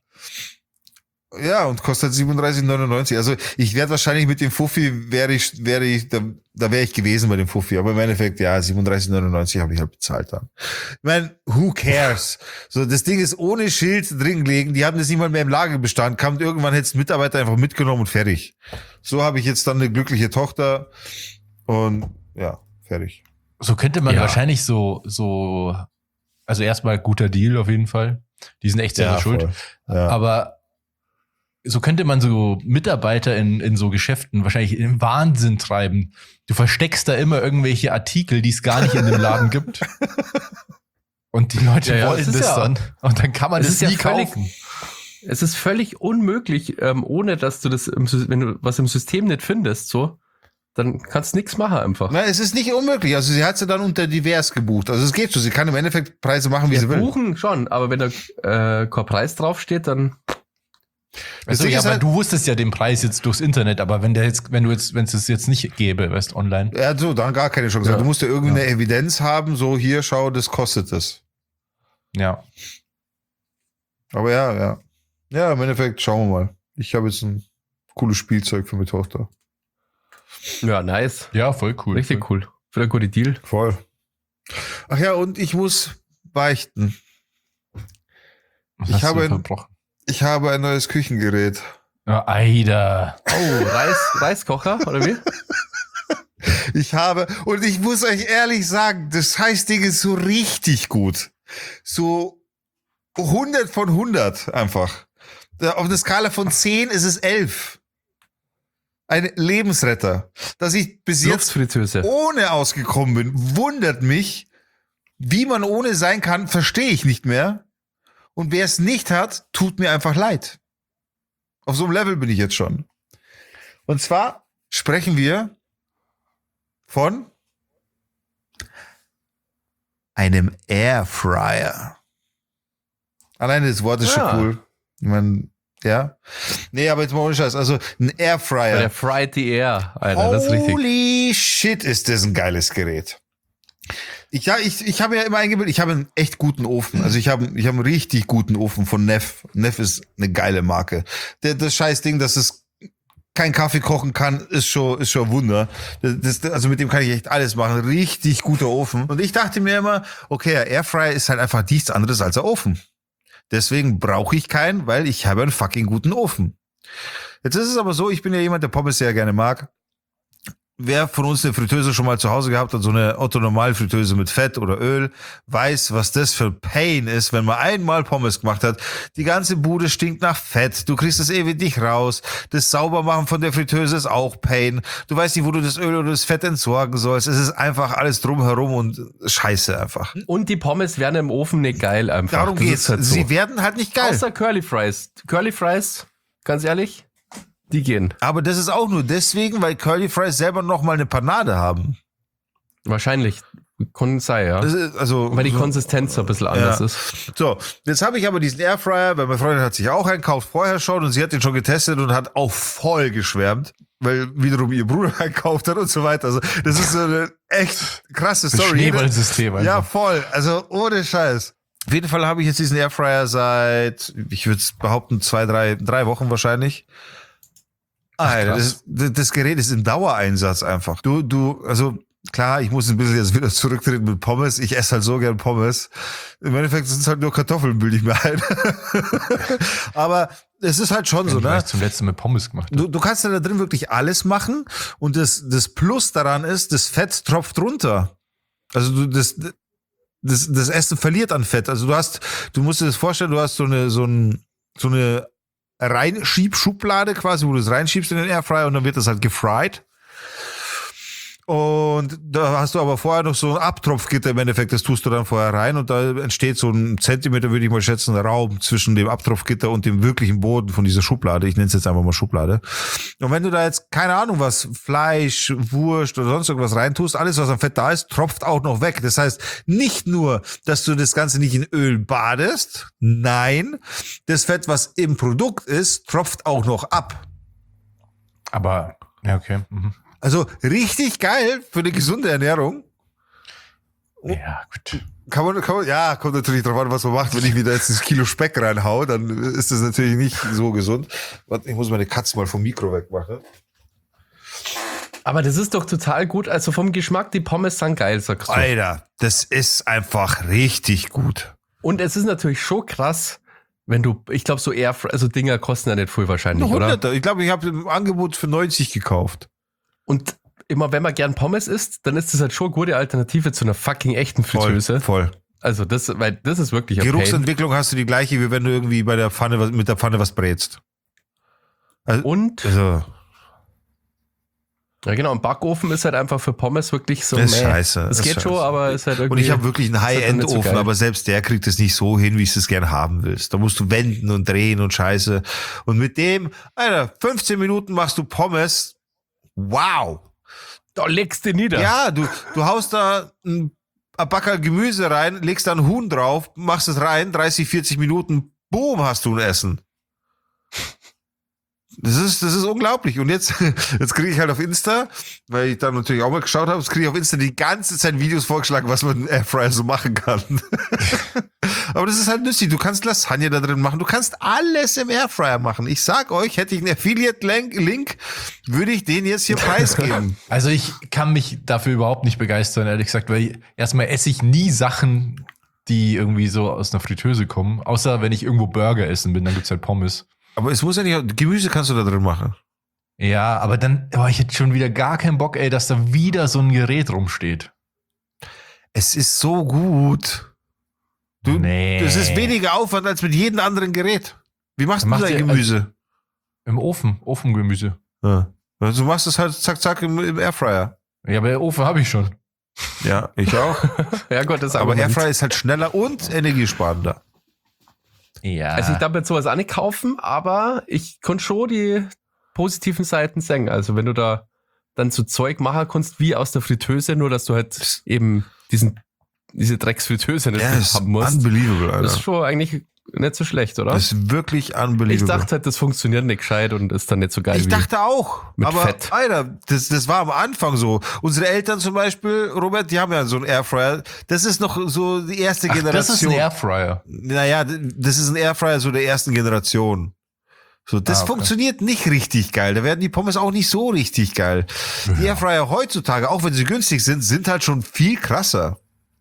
Ja, und kostet siebenunddreißig neunundneunzig. Also ich werde wahrscheinlich mit dem Fuffi, wäre ich, wäre ich, da, da wäre ich gewesen bei dem Fuffi. Aber im Endeffekt, ja, siebenunddreißig neunundneunzig habe ich halt bezahlt dann. Ich meine, who cares? So, das Ding ist ohne Schild drin gelegen. Die haben das nicht mal mehr im Lagerbestand. Kam irgendwann hätte es Mitarbeiter einfach mitgenommen und fertig. So habe ich jetzt dann eine glückliche Tochter und ja, fertig. So könnte man ja. wahrscheinlich so, so, also erstmal guter Deal auf jeden Fall. Die sind echt selber Ja, schuld. Ja. Aber so könnte man so Mitarbeiter in, in so Geschäften wahrscheinlich in den Wahnsinn treiben. Du versteckst da immer irgendwelche Artikel, die es gar nicht in dem Laden gibt. Und die Leute Ja, ja, wollen das ist das ja- dann. Und dann kann man Es das ist ja nie völlig- kaufen. Es ist völlig unmöglich, ähm, ohne dass du das, im, Sy- wenn du was im System nicht findest, so, dann kannst du nichts machen einfach. Na, es ist nicht unmöglich. Also sie hat sie dann unter divers gebucht. Also es geht so. Sie kann im Endeffekt Preise machen, wie Ja, sie will. buchen schon, aber wenn da äh, kein Preis draufsteht, dann Also, Ding ja, ist aber halt- du wusstest ja den Preis jetzt durchs Internet, aber wenn der jetzt, wenn du jetzt, wenn es das jetzt nicht gäbe, weißt online. Ja, so, dann gar keine Chance. Ja. Du musst ja irgendwie Ja. eine Evidenz haben, so hier, schau, das kostet das. Ja. Aber ja, ja. Ja, im Endeffekt schauen wir mal. Ich habe jetzt ein cooles Spielzeug für meine Tochter. ja, nice. Ja, voll cool. Richtig voll. cool. Für ein guter Deal. Voll. Ach ja, und ich muss beichten. Was Ich hast du habe ein- verbrochen. Ich habe ein neues Küchengerät. Ja, Eider. Oh, Reis, Reiskocher, oder wie? Ich habe, und ich muss euch ehrlich sagen, das Scheißding ist so richtig gut. So hundert von hundert einfach. Auf einer Skala von zehn ist es elf. Ein Lebensretter. Dass ich bis jetzt Luftfritteuse. ohne ausgekommen bin, wundert mich. Wie man ohne sein kann, verstehe ich nicht mehr. Und wer es nicht hat, tut mir einfach leid. Auf so einem Level bin ich jetzt schon. Und zwar sprechen wir von einem Airfryer. Alleine das Wort ist Ja. schon cool. Ich meine, ja. Nee, aber jetzt mal ohne Scheiß. Also ein Airfryer. Der Fried the Air, Alter, das ist richtig. Holy shit, ist das ein geiles Gerät. Ich, ja, ich, ich habe ja immer eingebildet, ich habe einen echt guten Ofen. Also ich habe ich habe einen richtig guten Ofen von Neff. Neff ist eine geile Marke. Der, das scheiß Ding, dass es kein Kaffee kochen kann, ist schon, ist schon ein Wunder. Das, das, also mit dem kann ich echt alles machen. Richtig guter Ofen. Und ich dachte mir immer, okay, der Airfryer ist halt einfach nichts anderes als ein Ofen. Deswegen brauche ich keinen, weil ich habe einen fucking guten Ofen. Jetzt ist es aber so, ich bin ja jemand, der Pommes sehr gerne mag. Wer von uns eine Fritteuse schon mal zu Hause gehabt hat, so eine Otto-Normal-Fritteuse mit Fett oder Öl, weiß, was das für Pain ist, wenn man einmal Pommes gemacht hat. Die ganze Bude stinkt nach Fett. Du kriegst es ewig nicht raus. Das Saubermachen von der Fritteuse ist auch Pain. Du weißt nicht, wo du das Öl oder das Fett entsorgen sollst. Es ist einfach alles drumherum und scheiße einfach. Und die Pommes werden im Ofen nicht geil einfach. Darum Das ist geht's. halt so. Sie werden halt nicht geil. Außer Curly Fries. Curly Fries, ganz ehrlich, die gehen. Aber das ist auch nur deswegen, weil Curly Fries selber noch mal eine Panade haben. Wahrscheinlich. Kann sein, ja. Das ist, also, Weil die so- Konsistenz so ein bisschen anders Ja. ist. So, jetzt habe ich aber diesen Airfryer, weil meine Freundin hat sich auch einen gekauft vorher schon und sie hat den schon getestet und hat auch voll geschwärmt, weil wiederum ihr Bruder einen gekauft hat und so weiter. Also das ist so eine echt krasse Das Story. Schneeballsystem einfach. Ja, voll. Also ohne Scheiß. Auf jeden Fall habe ich jetzt diesen Airfryer seit, ich würde behaupten, zwei, drei, drei Wochen wahrscheinlich. Alter, krass. das, das Gerät ist im Dauereinsatz einfach. Du, du, also klar, ich muss ein bisschen jetzt wieder zurücktreten mit Pommes. Ich esse halt so gern Pommes. Im Endeffekt sind es halt nur Kartoffeln, bilde ich mir ein. Aber es ist halt schon Wenn so, ich ne? weiß, zum letzten Mal Pommes gemacht habe. Du, du kannst ja da drin wirklich alles machen und das, das Plus daran ist, das Fett tropft runter. Also du, das, das, das Essen verliert an Fett. Also du hast, du musst dir das vorstellen, du hast so eine, so ein, so eine Reinschiebschublade quasi, wo du es reinschiebst in den Airfryer und dann wird das halt gefried. Und da hast du aber vorher noch so ein Abtropfgitter im Endeffekt, das tust du dann vorher rein und da entsteht so ein Zentimeter, würde ich mal schätzen, Raum zwischen dem Abtropfgitter und dem wirklichen Boden von dieser Schublade. Ich nenne es jetzt einfach mal Schublade. Und wenn du da jetzt, keine Ahnung was, Fleisch, Wurst oder sonst irgendwas reintust, alles was am Fett da ist, tropft auch noch weg. Das heißt, nicht nur, dass du das Ganze nicht in Öl badest, nein, das Fett, was im Produkt ist, tropft auch noch ab. Aber, ja, okay. Mhm. Also richtig geil für eine gesunde Ernährung. Ja, gut. Kann man, kann man, ja, kommt natürlich drauf an, was man macht. Wenn ich wieder jetzt das Kilo Speck reinhau, dann ist das natürlich nicht so gesund. Warte, ich muss meine Katze mal vom Mikro wegmachen. Aber das ist doch total gut. Also vom Geschmack, die Pommes sind geil, sagst du. Alter, das ist einfach richtig gut. Und es ist natürlich schon krass, wenn du, ich glaube, so eher, also Dinger kosten ja nicht viel wahrscheinlich, oder? Hunderter. Ich glaube, ich habe im Angebot für neunzig gekauft. Und immer, wenn man gern Pommes isst, dann ist das halt schon eine gute Alternative zu einer fucking echten Fritteuse. Voll, voll. Also das, weil das ist wirklich ein Pain. Geruchsentwicklung hast du die gleiche, wie wenn du irgendwie bei der Pfanne was, mit der Pfanne was brätst. Also, Und, also, ja genau, ein Backofen ist halt einfach für Pommes wirklich so, das ist meh. scheiße. Das ist geht scheiße. schon, aber ist halt irgendwie. Und ich habe wirklich einen ist halt dann nicht so High-End-Ofen, geil. aber selbst der kriegt es nicht so hin, wie du es gern haben willst. Da musst du wenden und drehen und scheiße. Und mit dem, Alter, fünfzehn Minuten machst du Pommes. Wow. Da legst du nieder. Ja, du, du haust da ein Backerl Gemüse rein, legst da ein Huhn drauf, machst es rein, dreißig, vierzig Minuten, boom, hast du ein Essen. Das ist, das ist unglaublich. Und jetzt, jetzt kriege ich halt auf Insta, weil ich da natürlich auch mal geschaut habe, jetzt kriege ich auf Insta die ganze Zeit Videos vorgeschlagen, was man im Airfryer so machen kann. Aber das ist halt nützlich. Du kannst Lasagne da drin machen. Du kannst alles im Airfryer machen. Ich sag euch, hätte ich einen Affiliate-Link, würde ich den jetzt hier preisgeben. Also ich kann mich dafür überhaupt nicht begeistern, ehrlich gesagt, weil erstmal esse ich nie Sachen, die irgendwie so aus einer Fritteuse kommen. Außer wenn ich irgendwo Burger essen bin, dann gibt's halt Pommes. Aber es muss ja nicht, Gemüse kannst du da drin machen. Ja, aber dann, oh, ich hätte schon wieder gar keinen Bock, ey, dass da wieder so ein Gerät rumsteht. Es ist so gut. Du, Nee. Das ist weniger Aufwand als mit jedem anderen Gerät. Wie machst Dann du macht dein ihr- Gemüse? Im Ofen, Ofengemüse. Ja. Also du machst es halt zack, zack im, im Airfryer. Ja, aber Ofen habe ich schon. Ja, ich auch. Ja Gott, das Aber Argument. Airfryer ist halt schneller und energiesparender. Ja. Also ich darf jetzt sowas auch nicht kaufen, aber ich kann schon die positiven Seiten sehen. Also wenn du da dann so Zeug machen kannst wie aus der Fritteuse, nur dass du halt eben diesen, diese Drecksfritteuse nicht Ja, ist haben musst. unbelievable, Alter. Das ist schon eigentlich nicht so schlecht, oder? Das ist wirklich unbelievable. Ich dachte halt, das funktioniert nicht gescheit und ist dann nicht so geil Ich wie... dachte auch. mit aber Fett. Alter, das, das war am Anfang so. Unsere Eltern zum Beispiel, Robert, die haben ja so einen Airfryer. Das ist noch so die erste Ach, Generation. das ist ein Airfryer. Naja, das ist ein Airfryer so der ersten Generation. So, das Ah, okay. funktioniert nicht richtig geil. Da werden die Pommes auch nicht so richtig geil. Die Airfryer heutzutage, auch wenn sie günstig sind, sind halt schon viel krasser.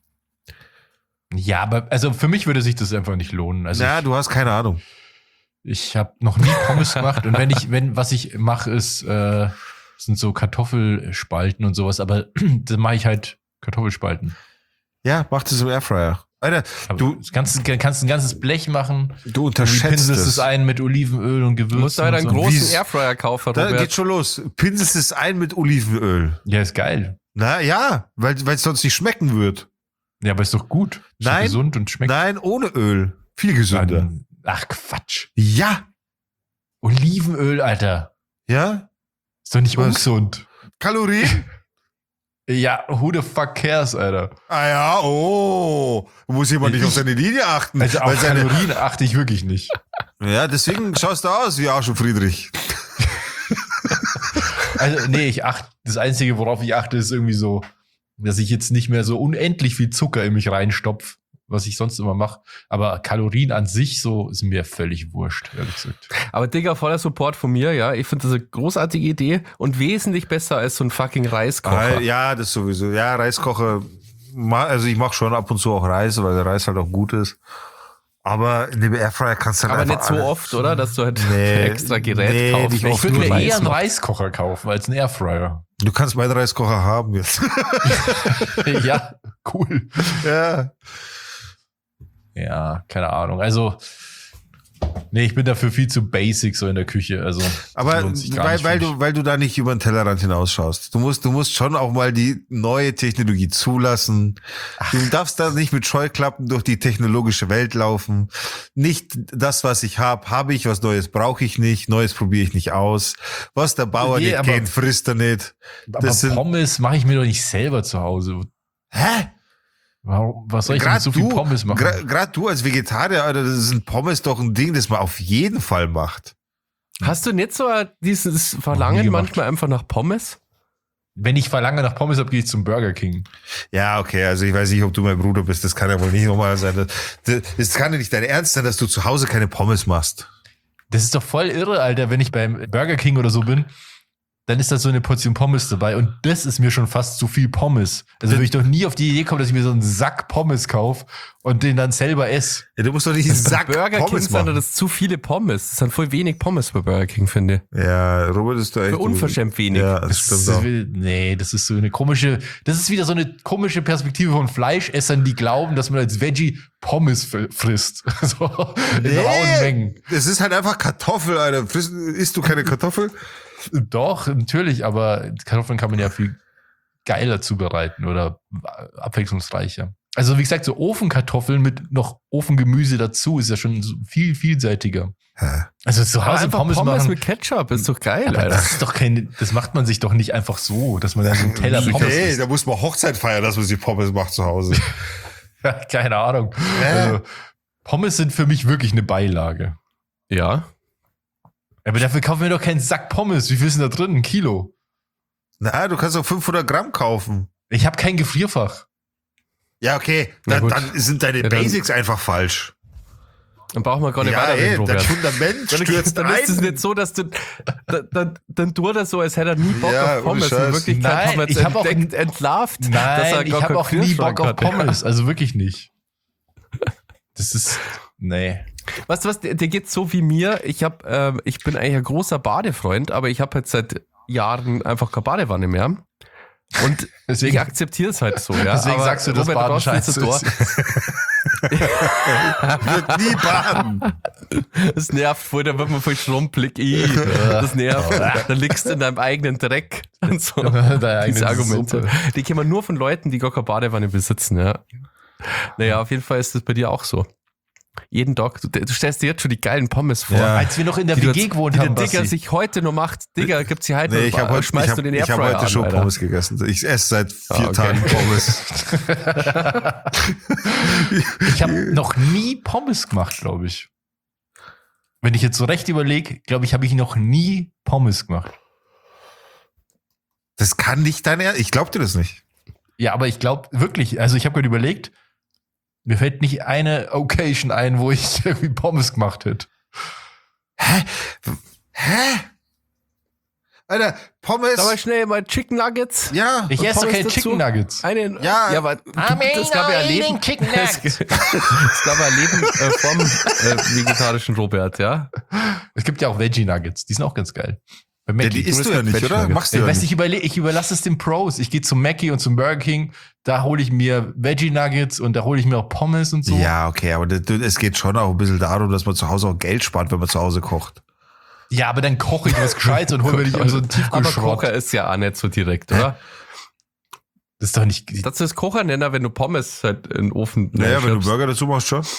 Ja, aber also für mich würde sich das einfach nicht lohnen. Also Na, ich, du hast keine Ahnung. ich habe noch nie Pommes gemacht und wenn ich, wenn was ich mache, ist äh, sind so Kartoffelspalten und sowas, aber dann mache ich halt Kartoffelspalten. Ja, mach das im Airfryer. Alter, Aber Du- du kannst, kannst ein ganzes Blech machen. du Du unterschätzt pinselst es es. ein mit Olivenöl und Gewürzen. Du musst halt einen und so. großen Wie- Airfryer kaufen, Da Robert. geht schon los. Pinselst es ein mit Olivenöl. Ja, ist geil. Na ja, weil es sonst nicht schmecken wird. Ja, aber ist doch gut. Ist doch Nein. gesund und schmeckt. Nein, ohne Öl. Viel gesünder. Dann- Ach, Quatsch. Ja. Olivenöl, Alter. Ja. Ist doch nicht Was? ungesund. Kalorien? Ja, who the fuck cares, Alter? Ah ja, oh. Muss jemand nicht Ich- auf seine Linie achten. Also weil auf seine, Kalorien achte ich wirklich nicht. ja, deswegen schaust du aus wie Arsch und Friedrich. Also, nee, ich achte, das Einzige, worauf ich achte, ist irgendwie so, dass ich jetzt nicht mehr so unendlich viel Zucker in mich reinstopf, was ich sonst immer mache. Aber Kalorien an sich so ist mir völlig wurscht, ehrlich gesagt. Aber Digga, voller Support von mir, ja. Ich finde das eine großartige Idee und wesentlich besser als so ein fucking Reiskocher. Ah, ja, das sowieso. Ja, Reiskocher. ma- Also ich mache schon ab und zu auch Reis, weil der Reis halt auch gut ist. Aber in dem Airfryer kannst du dann Aber einfach nicht so alles- oft, oder? Dass du halt Nee, extra Gerät nee, kaufst. nicht Ich oft. Ich würde nur mir Reis eher einen mache. Reiskocher kaufen als einen Airfryer. Du kannst meinen Reiskocher haben jetzt. Ja, cool. Ja. Ja, keine Ahnung. Also, nee, ich bin dafür viel zu basic so in der Küche. Also, Aber lohnt sich gar weil, nicht für weil, mich. du, weil du da nicht über den Tellerrand hinausschaust. Du musst, du musst schon auch mal die neue Technologie zulassen. Du darfst da nicht mit Scheuklappen durch die technologische Welt laufen. Nicht das, was ich habe, habe ich, was Neues brauche ich nicht, Neues probiere ich nicht aus. Was der Bauer Nee, nicht aber- kennt, frisst er nicht. Aber Das sind, Pommes mache ich mir doch nicht selber zu Hause. hä? Warum, was soll ich denn Grad mit so viel du, Pommes machen? gra- grad du als Vegetarier, Alter, das sind Pommes doch ein Ding, das man auf jeden Fall macht. Hast du nicht so ein- dieses nie Verlangen gemacht. manchmal einfach nach Pommes? Wenn ich verlange nach Pommes habe, gehe ich zum Burger King. Ja, okay, also ich weiß nicht, ob du mein Bruder bist, das kann ja wohl nicht normal sein. Das, das kann ja nicht dein Ernst sein, dass du zu Hause keine Pommes machst. Das ist doch voll irre, Alter, wenn ich beim Burger King oder so bin, dann ist da so eine Portion Pommes dabei und das ist mir schon fast zu viel Pommes. Also würde ich doch nie auf die Idee kommen, dass ich mir so einen Sack Pommes kaufe und den dann selber esse. Ja, du musst doch nicht einen Sack Burger King Pommes sind machen. das zu viele Pommes. Das sind voll wenig Pommes bei Burger King, finde ich. Ja, Robert ist da echt... Für unverschämt wenig. Ja, das Das stimmt ist, auch. nee, das ist so eine komische, das ist wieder so eine komische Perspektive von Fleischessern, die glauben, dass man als Veggie Pommes f- frisst. So, in rauen Mengen. Das ist halt einfach Kartoffel, Alter. Frisst, isst du keine Kartoffel? Doch, natürlich, aber Kartoffeln kann man ja viel geiler zubereiten oder abwechslungsreicher. Also wie gesagt, so Ofenkartoffeln mit noch Ofengemüse dazu ist ja schon so viel vielseitiger. Hä? Also zu Aber Hause einfach Pommes, Pommes, machen, mit Ketchup ist doch geil, aber Alter. das ist doch keine, das macht man sich doch nicht einfach so, dass man da so einen Teller Pommes Nee, isst. da muss man Hochzeit feiern, dass man sich Pommes macht zu Hause. Ja, keine Ahnung. Hä? Also, Pommes sind für mich wirklich eine Beilage. Ja. Aber dafür kaufen wir doch keinen Sack Pommes. Wie viel ist denn da drin? Ein Kilo. Na, du kannst doch fünfhundert Gramm kaufen. Ich habe kein Gefrierfach. Ja, okay, Na dann, gut. dann sind deine Ja, dann- Basics einfach falsch. Dann brauchen wir gar nicht Ja, weiterreden, ey, Robert. das Fundament Dann, stürzt dann ist es ein. nicht so, dass du, dann, dann, dann tut er so, als hätte er nie Bock Ja, auf Pommes. ohne In Scheiß. Wirklichkeit Nein, haben wir jetzt ich hab auch- entdeckt, entlarvt, dass er Nein, ich gar habe keinen auch nie Kühlschrank Bock auf hat. Pommes. Also wirklich nicht. Das ist, nee. Weißt du was, der, der geht so wie mir. Ich hab, ähm, ich bin eigentlich ein großer Badefreund, aber ich habe jetzt seit Jahren einfach keine Badewanne mehr. Und Deswegen- ich akzeptiere es halt so. Ja. Deswegen aber sagst du, dass Robert, Baden brauchst nicht scheiße so da. ist. Wird nie baden. Das nervt voll, da wird man voll schrumpelig. Ih, das nervt. Dann liegst du in deinem eigenen Dreck. Und so. Deine Diese eigene Argumente. Suppe. Die kennen nur von Leuten, die gar keine Badewanne besitzen. Ja. Naja, auf jeden Fall ist das bei dir auch so. Jeden Tag. Du, du stellst dir jetzt schon die geilen Pommes vor. Ja. Als wir noch in der Die, W du G jetzt- gewohnt die haben, der Digger Basti. sich heute noch macht. Digger, gibt's hier heute Nee, ich noch, habe heute, ich schmeißt hab, du den ich hab Airfryer heute schon an, Alter. Pommes gegessen. Ich esse seit vier Ah, okay. Tagen Pommes. Ich habe noch nie Pommes gemacht, glaube ich. Wenn ich jetzt so recht überlege, glaube ich, habe ich noch nie Pommes gemacht. Das kann nicht dein Ernst. Ich glaub dir das nicht. Ja, aber ich glaube wirklich, also ich habe gerade überlegt, mir fällt nicht eine Occasion ein, wo ich irgendwie Pommes gemacht hätte. Hä? Alter, Pommes. Aber schnell mal Chicken Nuggets. Ja. Ich Und esse doch Pommes keine dazu? Chicken Nuggets. Einen, Ja. ja, aber es gab ja ein Leben, Chicken es, es gab ja ein Leben äh, vom äh, vegetarischen Robert, ja. Es gibt ja auch Veggie Nuggets, die sind auch ganz geil. Bei Ja, Mackie. die isst du ja nicht, Veggie oder? Nuggets. Machst du Ich ja weiß nicht. nicht, ich, überle ich überlasse es den Pros. Ich gehe zum Mackie und zum Burger King, da hole ich mir Veggie Nuggets und da hole ich mir auch Pommes und so. Ja, okay, aber das, es geht schon auch ein bisschen darum, dass man zu Hause auch Geld spart, wenn man zu Hause kocht. Ja, aber dann koche ich was Gescheites und hole mir nicht so einen Aber Tiefkühlschrott. Kocher ist ja auch nicht so direkt, oder? Das ist doch nicht. Das ist Kocher nennen, wenn du Pommes halt in den Ofen Naja, wenn du reinschnippst. Burger dazu machst, schon.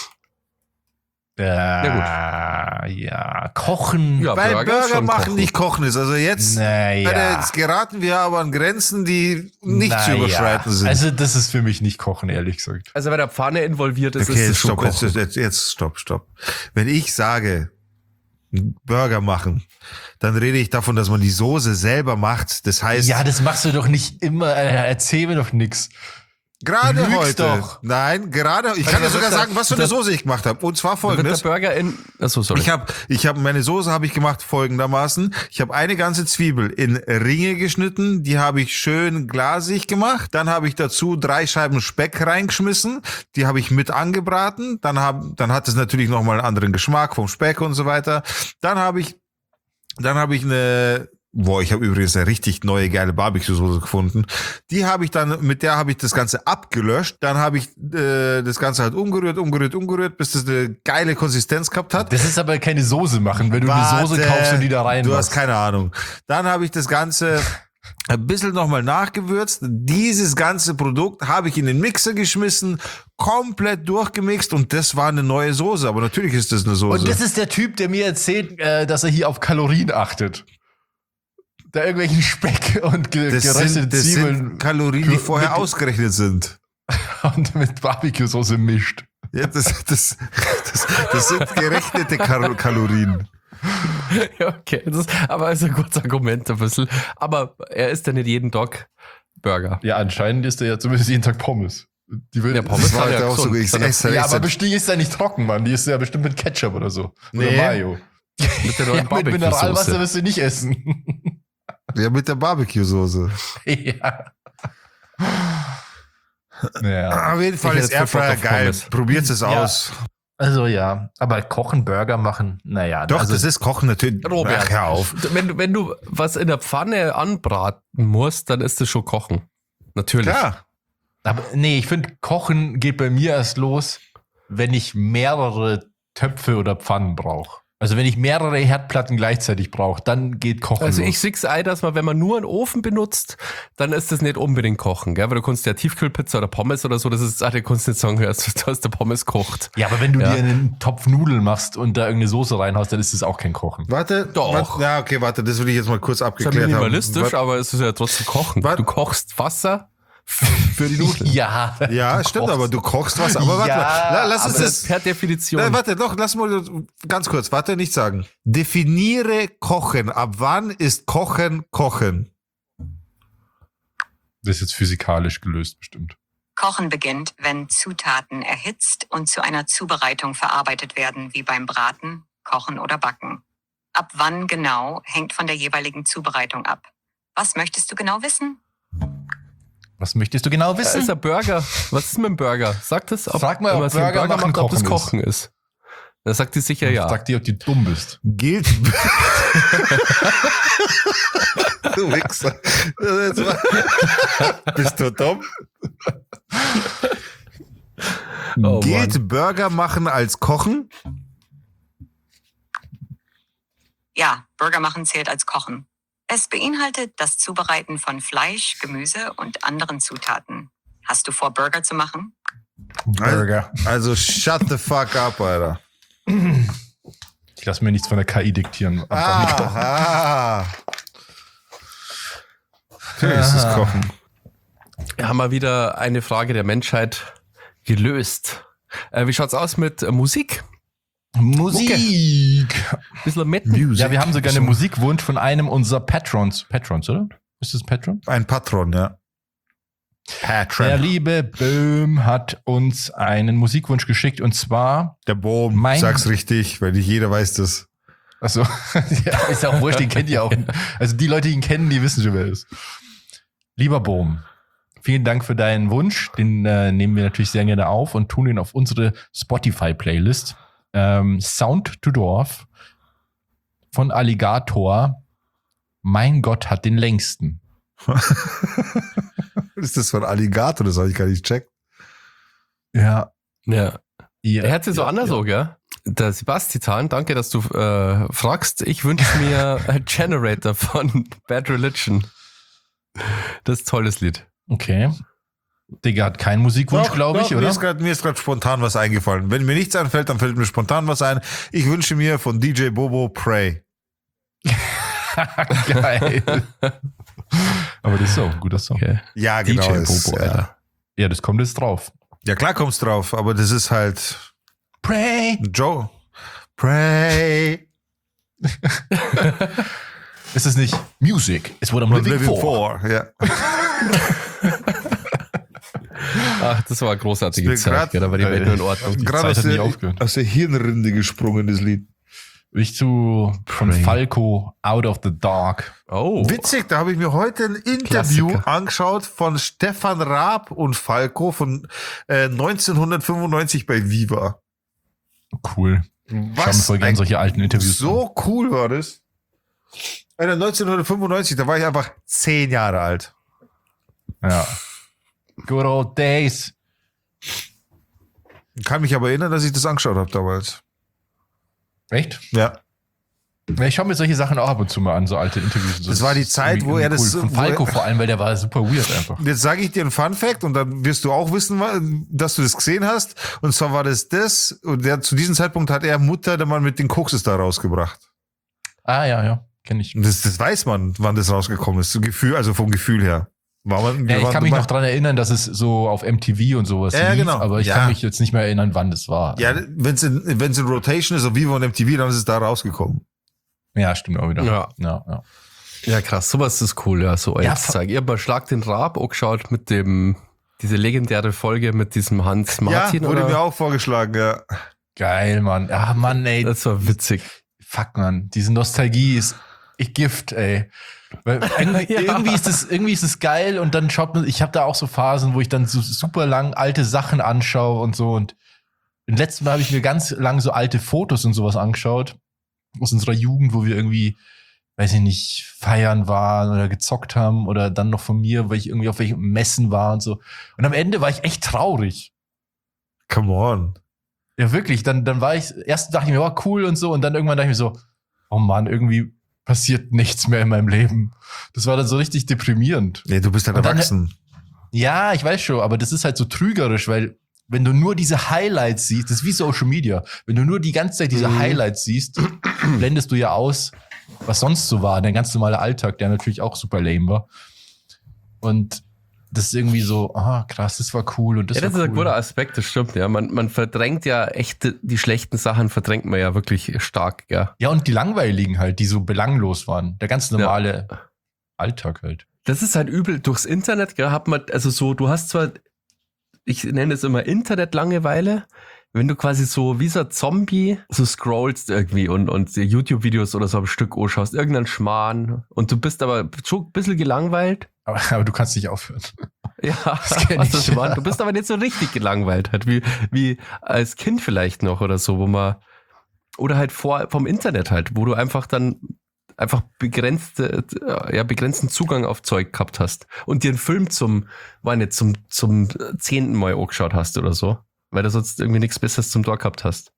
Ja, ja, kochen. Ja, Weil Burger ist Burger schon machen kochen. nicht kochen ist. Also jetzt, Naja. Alter, jetzt geraten wir aber an Grenzen, die nicht zu Naja. überschreiten sind. Also, das ist für mich nicht kochen, ehrlich gesagt. Also wenn der Pfanne involviert ist, okay, ist es schon stopp, jetzt, Kochen. jetzt, jetzt stopp, stopp. Wenn ich sage, Burger machen, dann rede ich davon, dass man die Soße selber macht. Das heißt, Ja, das machst du doch nicht immer. Äh, Erzähl mir doch nix. Gerade Lügst heute. doch. Nein, gerade. Ich kann dir sogar sagen, was für eine Soße ich gemacht habe. Und zwar Da wird folgendes. der Burger in. Achso, sorry. Ich habe, ich habe meine Soße habe ich gemacht folgendermaßen. Ich habe eine ganze Zwiebel in Ringe geschnitten, die habe ich schön glasig gemacht. Dann habe ich dazu drei Scheiben Speck reingeschmissen, die habe ich mit angebraten. Dann hab, dann hat es natürlich noch mal einen anderen Geschmack vom Speck und so weiter. Dann habe ich, dann habe ich eine Boah, ich habe übrigens eine richtig neue, geile Barbecue-Soße gefunden. Die habe ich dann, mit der habe ich das Ganze abgelöscht. Dann habe ich äh, das Ganze halt umgerührt, umgerührt, umgerührt, bis das eine geile Konsistenz gehabt hat. Das ist aber keine Soße machen, wenn du eine Soße kaufst und die da rein Du machst. hast keine Ahnung. Dann habe ich das Ganze ein bisschen nochmal nachgewürzt. Dieses ganze Produkt habe ich in den Mixer geschmissen, komplett durchgemixt und das war eine neue Soße. Aber natürlich ist das eine Soße. Und das ist der Typ, der mir erzählt, äh, dass er hier auf Kalorien achtet. Da irgendwelchen Speck und ge das geröstete sind, das Zwiebeln sind Kalorien, die vorher mit- ausgerechnet sind. und mit Barbecue-Soße mischt. Ja, das, das, das, das sind gerechnete Kal Kalorien. Ja, okay. Das ist, aber ist ein gutes Argument ein bisschen. Aber er isst ja nicht jeden Tag Burger. Ja, anscheinend ist er ja zumindest jeden Tag Pommes. Die will, Ja, Pommes Das war hat halt ja auch so, gesund. ich esse ja, echt aber bestimmt ist ja nicht trocken, Mann. Die ist ja bestimmt mit Ketchup oder so. Oder Nee. Mayo. Mit der Ja, neuen mit Mineralwasser Barbecue-Soße. wirst du nicht essen. ja mit der Barbecue-Soße. ja. ja. Auf jeden Fall Ich ist hätte jetzt voll Bock Airfryer auf geil. Pommes. Probiert es Ja. aus. Also ja, aber kochen, Burger machen, naja. Doch, also, das ist Kochen natürlich. Robert, Ach, hör auf. Wenn, du- wenn du was in der Pfanne anbraten musst, dann ist das schon Kochen. Natürlich. Klar. aber nee, ich finde, Kochen geht bei mir erst los, wenn ich mehrere Töpfe oder Pfannen brauche. Also wenn ich mehrere Herdplatten gleichzeitig brauche, dann geht Kochen Also los. ich sehe ein, dass man, wenn man nur einen Ofen benutzt, dann ist das nicht unbedingt Kochen, gell? Weil du kannst ja Tiefkühlpizza oder Pommes oder so, das ist, ach, du kannst nicht sagen, dass dass der Pommes kocht. Ja, aber wenn du Ja. dir einen Topf Nudeln machst und da irgendeine Soße reinhaust, dann ist das auch kein Kochen. Warte. Doch. Warte, ja, okay, warte, das will ich jetzt mal kurz Das ist ja abgeklärt haben. minimalistisch, Warte. aber es ist ja trotzdem Kochen. Was? Du kochst Wasser für die Nudeln. Ja, Ja, du stimmt, kochst. aber du kochst was. Aber warte Ja, mal, la- lass uns Aber das. per Definition. Nein, warte, doch, lass mal ganz kurz, warte, nicht sagen. Definiere Kochen. Ab wann ist Kochen Kochen? Das ist jetzt physikalisch gelöst, bestimmt. Kochen beginnt, wenn Zutaten erhitzt und zu einer Zubereitung verarbeitet werden, wie beim Braten, Kochen oder Backen. Ab wann genau hängt von der jeweiligen Zubereitung ab. Was möchtest du genau wissen? Was möchtest du genau Da wissen? ist ein Burger. Was ist mit dem Burger? Sagt es, ob, Frag mal, wenn ob man sich einen Burger machen macht, ob das Kochen Kochen ist. Da sagt die sicher ja. Sag dir, ob du dumm bist. Gilt. Du Wichser. Das jetzt war- Bist du dumm? Oh, Gilt Mann. Burger machen als Kochen? Ja, Burger machen zählt als Kochen. Es beinhaltet das Zubereiten von Fleisch, Gemüse und anderen Zutaten. Hast du vor, Burger zu machen? Burger. Also shut the fuck up, Alter. Ich lasse mir nichts von der K I diktieren. Einfach nicht kochen. Ah, ah. Natürlich ist es Kochen. Wir haben mal wieder eine Frage der Menschheit gelöst. Äh, wie schaut's aus mit äh, Musik? Musik. Bisschen mit. Ja, wir haben sogar einen Musikwunsch von einem unserer Patrons. Patrons, oder? Ist das Patron? Ein Patron, ja. Patron. Der liebe Böhm hat uns einen Musikwunsch geschickt und zwar, Der Bohm, Mein- sag's richtig, weil nicht jeder weiß das. also ja, ist ja auch wurscht, den kennt ihr auch. Also die Leute, die ihn kennen, die wissen schon, wer er ist. Lieber Bohm, vielen Dank für deinen Wunsch. Den äh, nehmen wir natürlich sehr gerne auf und tun ihn auf unsere Spotify-Playlist. Ähm, Sound to Dorf von Alligator. Mein Gott hat den längsten. Ist das von Alligator? Das habe ich gar nicht checkt. Ja. Ja. ja Er hat sich so ja, anders ja. so, gell? Der Sebastian, danke, dass du äh, fragst. Ich wünsche mir ein Generator von Bad Religion. Das ist ein tolles Lied. Okay. Digga hat keinen Musikwunsch, Doch, glaube ich, doch, Mir oder? ist grad- mir ist gerade spontan was eingefallen. Wenn mir nichts einfällt, dann fällt mir spontan was ein. Ich wünsche mir von D J Bobo Pray. Geil. Aber das ist auch ein guter Song. Okay. Ja, genau. D J ist, Bobo, ja. Alter. Ja, das kommt jetzt drauf. ja, klar kommt's drauf, aber das ist halt Pray. Joe. Pray. Ist es nicht Music is what I'm I'm living, living for. for. Ja. Ach, das war eine großartige Ist mir Zeit, grad- ja, da war die Welt nur in Ordnung. Die Gerade Zeit aus hat nie der, aufgehört. aus der Hirnrinde gesprungen, das Lied. Ich zu von Pray. Falco, Out of the Dark. Oh, Witzig, da habe ich mir heute ein Interview Klassiker. angeschaut von Stefan Raab und Falco von äh, neunzehnhundertfünfundneunzig bei Viva. Cool. Ich schaue mir Was voll gerne ein- solche alten Interviews an. so cool war das. Alter, neunzehnhundertfünfundneunzig, da war ich einfach zehn Jahre alt. Ja. Good old days. Kann mich aber erinnern, dass ich das angeschaut habe damals. Echt? Ja. Ja, ich schaue mir solche Sachen auch ab und zu mal an, so alte Interviews. und so. Das war die ist Zeit, irgendwie wo er das- Von wo Falco er- vor allem, weil der war super weird einfach. Jetzt sage ich dir einen Fun-Fact und dann wirst du auch wissen, wa- dass du das gesehen hast. Und zwar war das das, und der, zu diesem Zeitpunkt hat er Mutter, der Mann mit den Kokses da rausgebracht. Ah, ja, ja. Kenne ich. Und das, das weiß man, wann das rausgekommen ist. So Gefühl, also vom Gefühl her. War man, wir Ja, ich waren kann mich dabei. noch dran erinnern, dass es so auf M T V und sowas Ja, lief, genau. aber ich Ja. kann mich jetzt nicht mehr erinnern, wann das war. Ja, wenn es in, wenn's in Rotation ist, auf Vivo und M T V, dann ist es da rausgekommen. Ja, stimmt auch wieder. Ja. Ja, ja. ja krass, sowas ist cool, ja, so Ja, alt fa- zeigen. Ich habe mal Schlag den Raab auch geschaut mit dem, diese legendäre Folge mit diesem Hans Martin, ja, wurde oder? mir auch vorgeschlagen, ja. Geil, Mann. Ah, Mann, ey. Das war witzig. Fuck, Mann. Diese Nostalgie ist ich Gift, ey. Weil irgendwie, Ja. irgendwie ist es irgendwie ist es geil und dann schaut man, ich habe da auch so Phasen, wo ich dann so super lang alte Sachen anschaue und so und im letzten Mal habe ich mir ganz lang so alte Fotos und sowas angeschaut aus unserer Jugend, wo wir irgendwie, weiß ich nicht, feiern waren oder gezockt haben oder dann noch von mir, weil ich irgendwie auf welchen Messen war und so. Und am Ende war ich echt traurig. Come on. Ja, wirklich. Dann, dann war ich, erst dachte ich mir, oh, cool und so. Und dann irgendwann dachte ich mir so, oh Mann, irgendwie passiert nichts mehr in meinem Leben. Das war dann so richtig deprimierend. Nee, du bist halt Und dann- erwachsen. Ja, ich weiß schon, aber das ist halt so trügerisch, weil wenn du nur diese Highlights siehst, das ist wie Social Media. Wenn du nur die ganze Zeit diese Mhm. Highlights siehst, blendest du ja aus, was sonst so war. Der ganz normale Alltag, der natürlich auch super lame war. Und das ist irgendwie so, ah, krass, das war cool und das Ja, das war ist cool. ein guter Aspekt, das stimmt, ja. Man, man verdrängt ja echt, die schlechten Sachen verdrängt man ja wirklich stark, ja. Ja, und die langweiligen halt, die so belanglos waren. Der ganz normale Alltag halt. Das ist halt übel. Durchs Internet, gell, hat man, also so, du hast zwar, ich nenne es immer Internet-Langeweile, wenn du quasi so wie so ein Zombie so scrollst irgendwie und, und dir YouTube-Videos oder so am Stück anschaust, irgendein Schmarrn und du bist aber schon ein bisschen gelangweilt. Aber, aber du kannst nicht aufhören. Ja, kenn was ich. das war. Du bist aber nicht so richtig gelangweilt, halt wie, wie als Kind vielleicht noch oder so, wo man, oder halt vor, vom Internet halt, wo du einfach dann einfach begrenzte, ja, begrenzten Zugang auf Zeug gehabt hast und dir einen Film zum, war nicht, zum, zum zehnten Mal angeschaut hast oder so, weil du sonst irgendwie nichts Besseres zum Tor gehabt hast.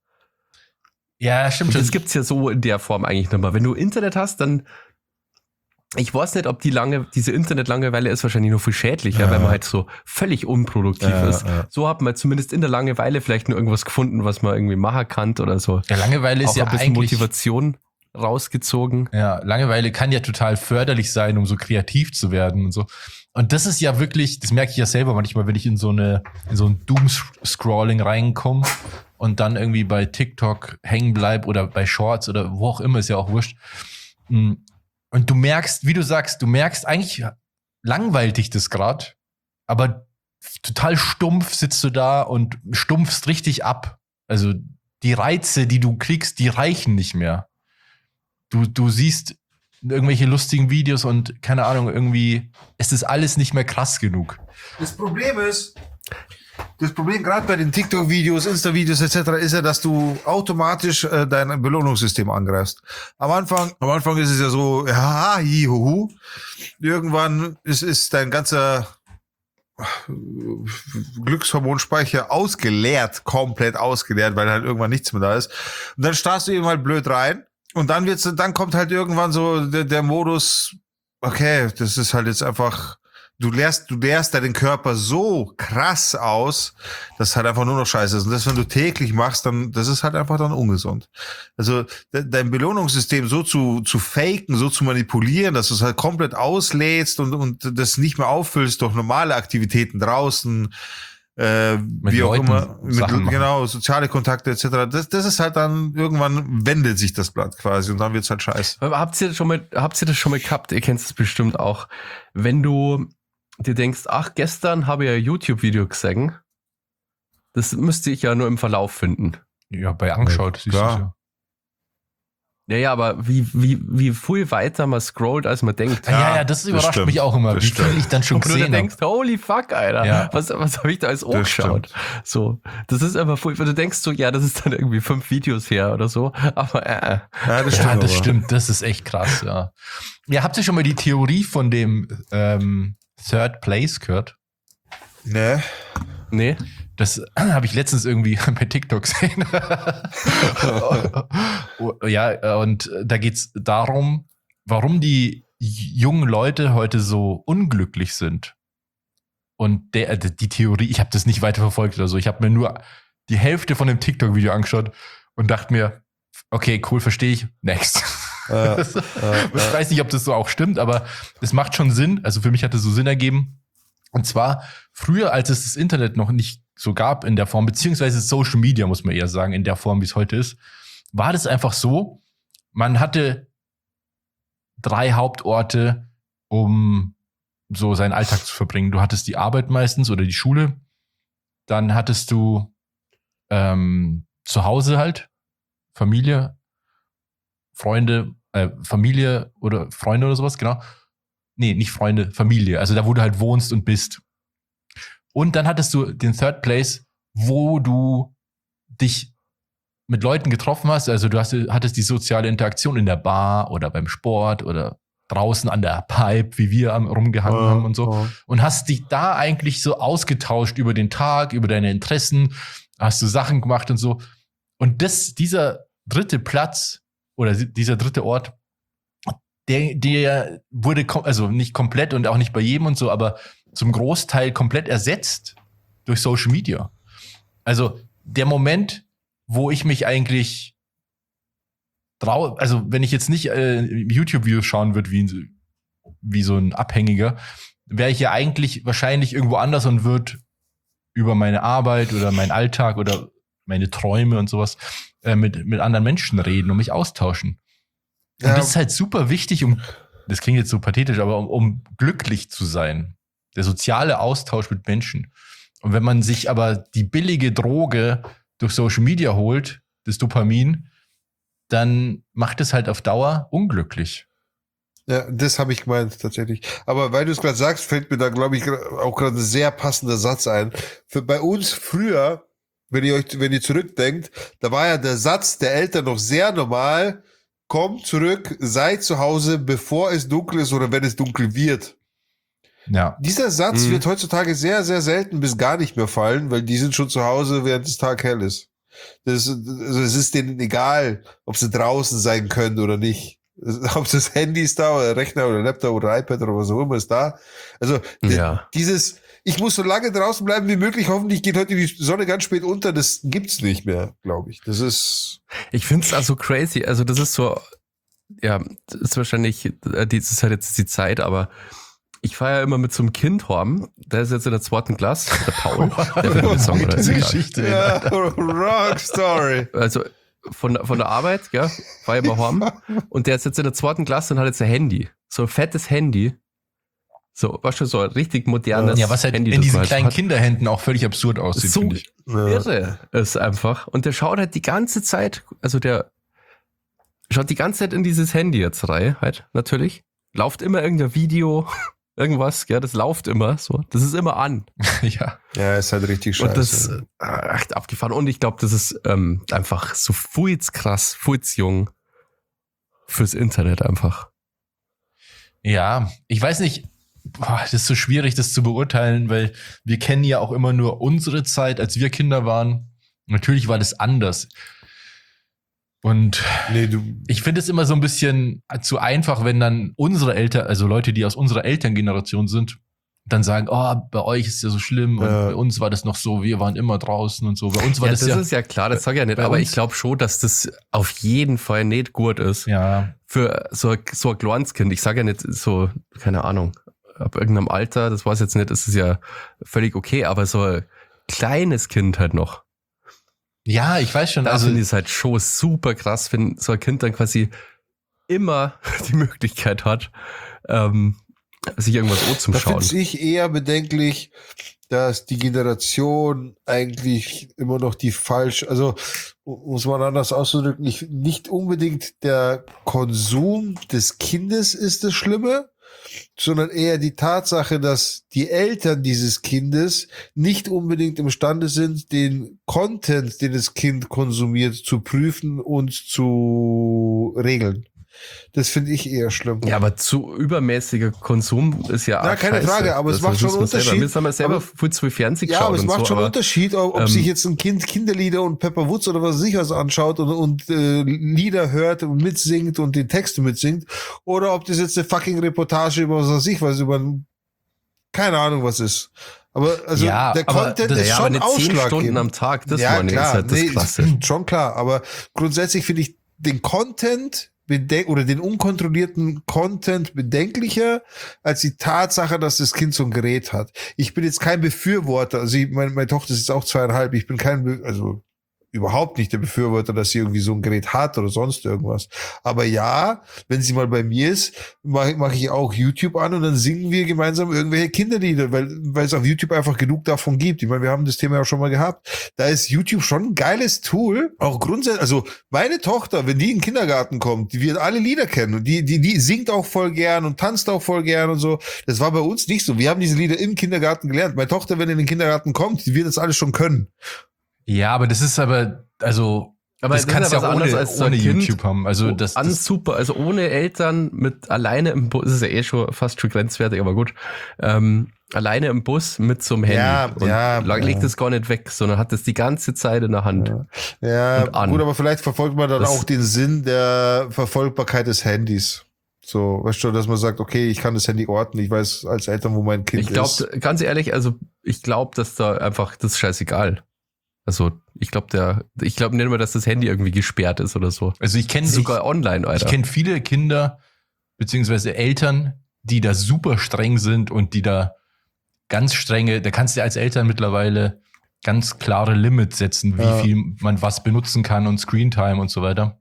Ja, stimmt Und schon. das gibt's ja so in der Form eigentlich nicht mehr. Wenn du Internet hast, dann, ich weiß nicht, ob die lange, diese Internet-Langeweile ist wahrscheinlich noch viel schädlicher, Ja. weil man halt so völlig unproduktiv Ja, ist. ja. So hat man zumindest in der Langeweile vielleicht nur irgendwas gefunden, was man irgendwie machen kann oder so. Ja, Langeweile ist Auch ja ein bisschen eigentlich. Motivation rausgezogen. Ja, Langeweile kann ja total förderlich sein, um so kreativ zu werden und so. Und das ist ja wirklich, das merke ich ja selber manchmal, wenn ich in so eine, in so ein Doom-Scrolling reinkomme und dann irgendwie bei TikTok hängen bleib oder bei Shorts oder wo auch immer, ist ja auch wurscht. Und du merkst, wie du sagst, du merkst eigentlich langweilt dich das gerade, aber total stumpf sitzt du da und stumpfst richtig ab. Also die Reize, die du kriegst, die reichen nicht mehr. Du, du siehst irgendwelche lustigen Videos und keine Ahnung, irgendwie ist das alles nicht mehr krass genug. Das Problem ist, das Problem gerade bei den TikTok-Videos, Insta-Videos et cetera ist ja, dass du automatisch äh, dein Belohnungssystem angreifst. Am Anfang, am Anfang ist es ja so, ja, hi, huhu. Irgendwann ist, ist dein ganzer Glückshormonspeicher ausgeleert, komplett ausgeleert, weil halt irgendwann nichts mehr da ist. Und dann starrst du eben halt blöd rein. Und dann wird's, dann kommt halt irgendwann so der, der Modus, okay, das ist halt jetzt einfach, du leerst, du leerst deinen Körper so krass aus, dass halt einfach nur noch scheiße ist. Und das, wenn du täglich machst, dann, das ist halt einfach dann ungesund. Also, de, dein Belohnungssystem so zu, zu faken, so zu manipulieren, dass du es halt komplett auslädst und, und das nicht mehr auffüllst durch normale Aktivitäten draußen, äh, wie auch Leuten immer, mit, Sachen machen. genau, soziale Kontakte et cetera. Das, das ist halt dann, irgendwann wendet sich das Blatt quasi und dann wird's halt scheiße. Aber habt ihr das schon mal, habt ihr das schon mal gehabt? Ihr kennt es bestimmt auch. Wenn du dir denkst, ach, gestern habe ich ein YouTube-Video gesehen. Das müsste ich ja nur im Verlauf finden. Ja, bei angeschaut, Ja, siehst du klar. ja. Ja, ja, aber wie, wie, wie viel weiter man scrollt, als man denkt. Ja, ja, ja, das das überrascht stimmt. mich auch immer, Das wie viel stimmt. ich dann schon Und du dir gesehen habe. denkst, holy fuck, Alter, Ja. was, was habe ich da alles Das angeschaut? So, das ist einfach voll, du denkst so, ja, das ist dann irgendwie fünf Videos her oder so, aber äh, äh. Ja, das stimmt. Ja, das aber. stimmt, das ist echt krass, ja. Ja, habt ihr schon mal die Theorie von dem ähm, Third Place gehört? Ne? Nee. Das habe ich letztens irgendwie bei TikTok gesehen. Ja, und da geht's darum, warum die jungen Leute heute so unglücklich sind. Und der, die Theorie, ich habe das nicht weiter verfolgt oder so, ich habe mir nur die Hälfte von dem TikTok-Video angeschaut und dachte mir, okay, cool, verstehe ich, next. Äh, Das- äh, ich weiß nicht, ob das so auch stimmt, aber es macht schon Sinn. Also für mich hat es so Sinn ergeben. Und zwar früher, als es das Internet noch nicht so gab in der Form, beziehungsweise Social Media, muss man eher sagen, in der Form, wie es heute ist, war das einfach so, man hatte drei Hauptorte, um so seinen Alltag zu verbringen. Du hattest die Arbeit meistens oder die Schule, dann hattest du ähm, zu Hause halt, Familie, Freunde, äh, Familie oder Freunde oder sowas, genau. Nee, nicht Freunde, Familie. Also da, wo du halt wohnst und bist. Und dann hattest du den Third Place, wo du dich mit Leuten getroffen hast. Also du hast, hattest die soziale Interaktion in der Bar oder beim Sport oder draußen an der Pipe, wie wir am, rumgehangen haben und so. Und hast dich da eigentlich so ausgetauscht über den Tag, über deine Interessen, hast du Sachen gemacht und so. Und das, dieser dritte Platz oder dieser dritte Ort, der, der wurde, kom- also nicht komplett und auch nicht bei jedem und so, aber zum Großteil komplett ersetzt durch Social Media. Also der Moment, wo ich mich eigentlich trau, also wenn ich jetzt nicht äh, YouTube-Videos schauen würde, wie, wie so ein Abhängiger, wäre ich ja eigentlich wahrscheinlich irgendwo anders und würde über meine Arbeit oder meinen Alltag oder meine Träume und sowas äh, mit, mit anderen Menschen reden und mich austauschen. Und Ja. das ist halt super wichtig, um, das klingt jetzt so pathetisch, aber um, um glücklich zu sein. Der soziale Austausch mit Menschen. Und wenn man sich aber die billige Droge durch Social Media holt, das Dopamin, dann macht es halt auf Dauer unglücklich. Ja, das habe ich gemeint, tatsächlich. Aber weil du es gerade sagst, fällt mir da, glaube ich, auch gerade ein sehr passender Satz ein. Für bei uns früher, wenn ihr euch, wenn ihr zurückdenkt, da war ja der Satz der Eltern noch sehr normal: Kommt zurück, seid zu Hause, bevor es dunkel ist oder wenn es dunkel wird. Ja. Dieser Satz Mhm. wird heutzutage sehr, sehr selten bis gar nicht mehr fallen, weil die sind schon zu Hause, während das Tag hell ist. Das, also es ist denen egal, ob sie draußen sein können oder nicht. Ob das Handy ist da oder Rechner oder Laptop oder iPad oder was auch immer ist da. Also d- Ja. dieses, ich muss so lange draußen bleiben wie möglich, hoffentlich geht heute die Sonne ganz spät unter, das gibt's nicht mehr, glaube ich. Das ist, Ich find's also crazy. Also das ist so, ja, das ist wahrscheinlich, äh, die- das ist halt jetzt die Zeit, aber ich fahre ja immer mit so einem Kind heim, der ist jetzt in der zweiten Klasse, der Paul, der wird ein Song, oder? Ist Diese egal. Geschichte. ja, Rock Story. Also von, von der Arbeit, ja, war ich immer heim und der ist jetzt in der zweiten Klasse und hat jetzt ein Handy, so ein fettes Handy, so, war schon so ein richtig modernes Ja, was halt Handy, in das diesen man halt kleinen hat. Kinderhänden auch völlig absurd aussieht, So finde ich. Ja. irre ist einfach. Und der schaut halt die ganze Zeit, also der schaut die ganze Zeit in dieses Handy jetzt rein, halt, natürlich. Lauft immer irgendein Video, irgendwas, ja, das läuft immer so. Das ist immer an. Ja. Ja, ist halt richtig scheiße. Und das äh, echt abgefahren. Und ich glaube, das ist ähm, einfach so fuiz krass, fuiz jung fürs Internet einfach. Ja, ich weiß nicht, boah, das ist so schwierig, das zu beurteilen, weil wir kennen ja auch immer nur unsere Zeit, als wir Kinder waren. Natürlich war das anders. Und nee, du, ich finde es immer so ein bisschen zu einfach, wenn dann unsere Eltern, also Leute, die aus unserer Elterngeneration sind, dann sagen, oh, bei euch ist es ja so schlimm und Ja. bei uns war das noch so, wir waren immer draußen und so. Bei uns war Ja, das, das ja, ist ja klar, das sage ich ja nicht, bei aber uns- ich glaube schon, dass das auf jeden Fall nicht gut ist. ja, Für so, ein- so ein kleines Kind. Ich sage ja nicht so, keine Ahnung, ab irgendeinem Alter, das weiß ich jetzt nicht, das ist ja völlig okay, aber so ein kleines Kind halt noch. ja, ich weiß schon, Da also finde ich es halt schon super krass, wenn so ein Kind dann quasi immer die Möglichkeit hat, ähm, sich irgendwas O zum Da Schauen. finde ich eher bedenklich, dass die Generation eigentlich immer noch die falsch, also um es mal anders auszudrücken, ich, nicht unbedingt der Konsum des Kindes ist das Schlimme, sondern eher die Tatsache, dass die Eltern dieses Kindes nicht unbedingt imstande sind, den Content, den das Kind konsumiert, zu prüfen und zu regeln. Das finde ich eher schlimm. Ja, aber zu übermäßiger Konsum ist ja Na, auch keine scheiße. Frage, aber es Das macht schon wissen wir selber. Unterschied. Wir haben ja selber Aber- viel zu viel Fernsehen Ja, geschaut aber es und macht so, schon aber Unterschied, ob, ob ähm, sich jetzt ein Kind Kinderlieder und Pepper Woods oder was weiß ich was anschaut und, und äh, Lieder hört und mitsingt und die Texte mitsingt, oder ob das jetzt eine fucking Reportage über was weiß ich was, über ein- keine Ahnung was ist. Aber also Ja, der aber Content das- ist ja, schon aber eine zehn Stunden ausschlaggebend. am Tag, das ja, meine ich, ist klar, halt das nee, Klasse. schon klar, aber grundsätzlich finde ich den Content bedenk oder den unkontrollierten Content bedenklicher als die Tatsache, dass das Kind so ein Gerät hat. Ich bin jetzt kein Befürworter, also ich, meine, meine Tochter ist jetzt auch zweieinhalb, ich bin kein, Be also überhaupt nicht der Befürworter, dass sie irgendwie so ein Gerät hat oder sonst irgendwas. Aber ja, wenn sie mal bei mir ist, mache mach ich auch YouTube an und dann singen wir gemeinsam irgendwelche Kinderlieder, weil weil es auf YouTube einfach genug davon gibt. Ich meine, wir haben das Thema ja auch schon mal gehabt. Da ist YouTube schon ein geiles Tool, auch grundsätzlich. Also meine Tochter, wenn die in den Kindergarten kommt, die wird alle Lieder kennen und die die die singt auch voll gern und tanzt auch voll gern und so. Das war bei uns nicht so. Wir haben diese Lieder im Kindergarten gelernt. Meine Tochter, wenn in den Kindergarten kommt, die wird das alles schon können. Ja, aber das ist aber, also, Aber das das kannst ist du ja ja was ohne, anderes als so ein ohne Kind. YouTube haben. Also das, an das super, also ohne Eltern mit alleine im Bus, ist ja eh schon fast schon grenzwertig, aber gut. Ähm, alleine im Bus mit so einem Handy. Ja, und ja, lag- legt ja. es gar nicht weg, sondern hat das die ganze Zeit in der Hand. Ja, Und an. gut, aber vielleicht verfolgt man dann Das- auch den Sinn der Verfolgbarkeit des Handys. So, weißt du, dass man sagt, okay, ich kann das Handy orten, ich weiß als Eltern, wo mein Kind Ich ist. glaube, ganz ehrlich, also ich glaube, dass da einfach, das ist scheißegal. Also ich glaube, der, ich glaube nicht mal, dass das Handy irgendwie gesperrt ist oder so. also ich kenne Sogar online, Ich Alter. kenne viele Kinder beziehungsweise Eltern, die da super streng sind und die da ganz strenge, da kannst du als Eltern mittlerweile ganz klare Limits setzen, wie Ja. viel man was benutzen kann und Screentime und so weiter.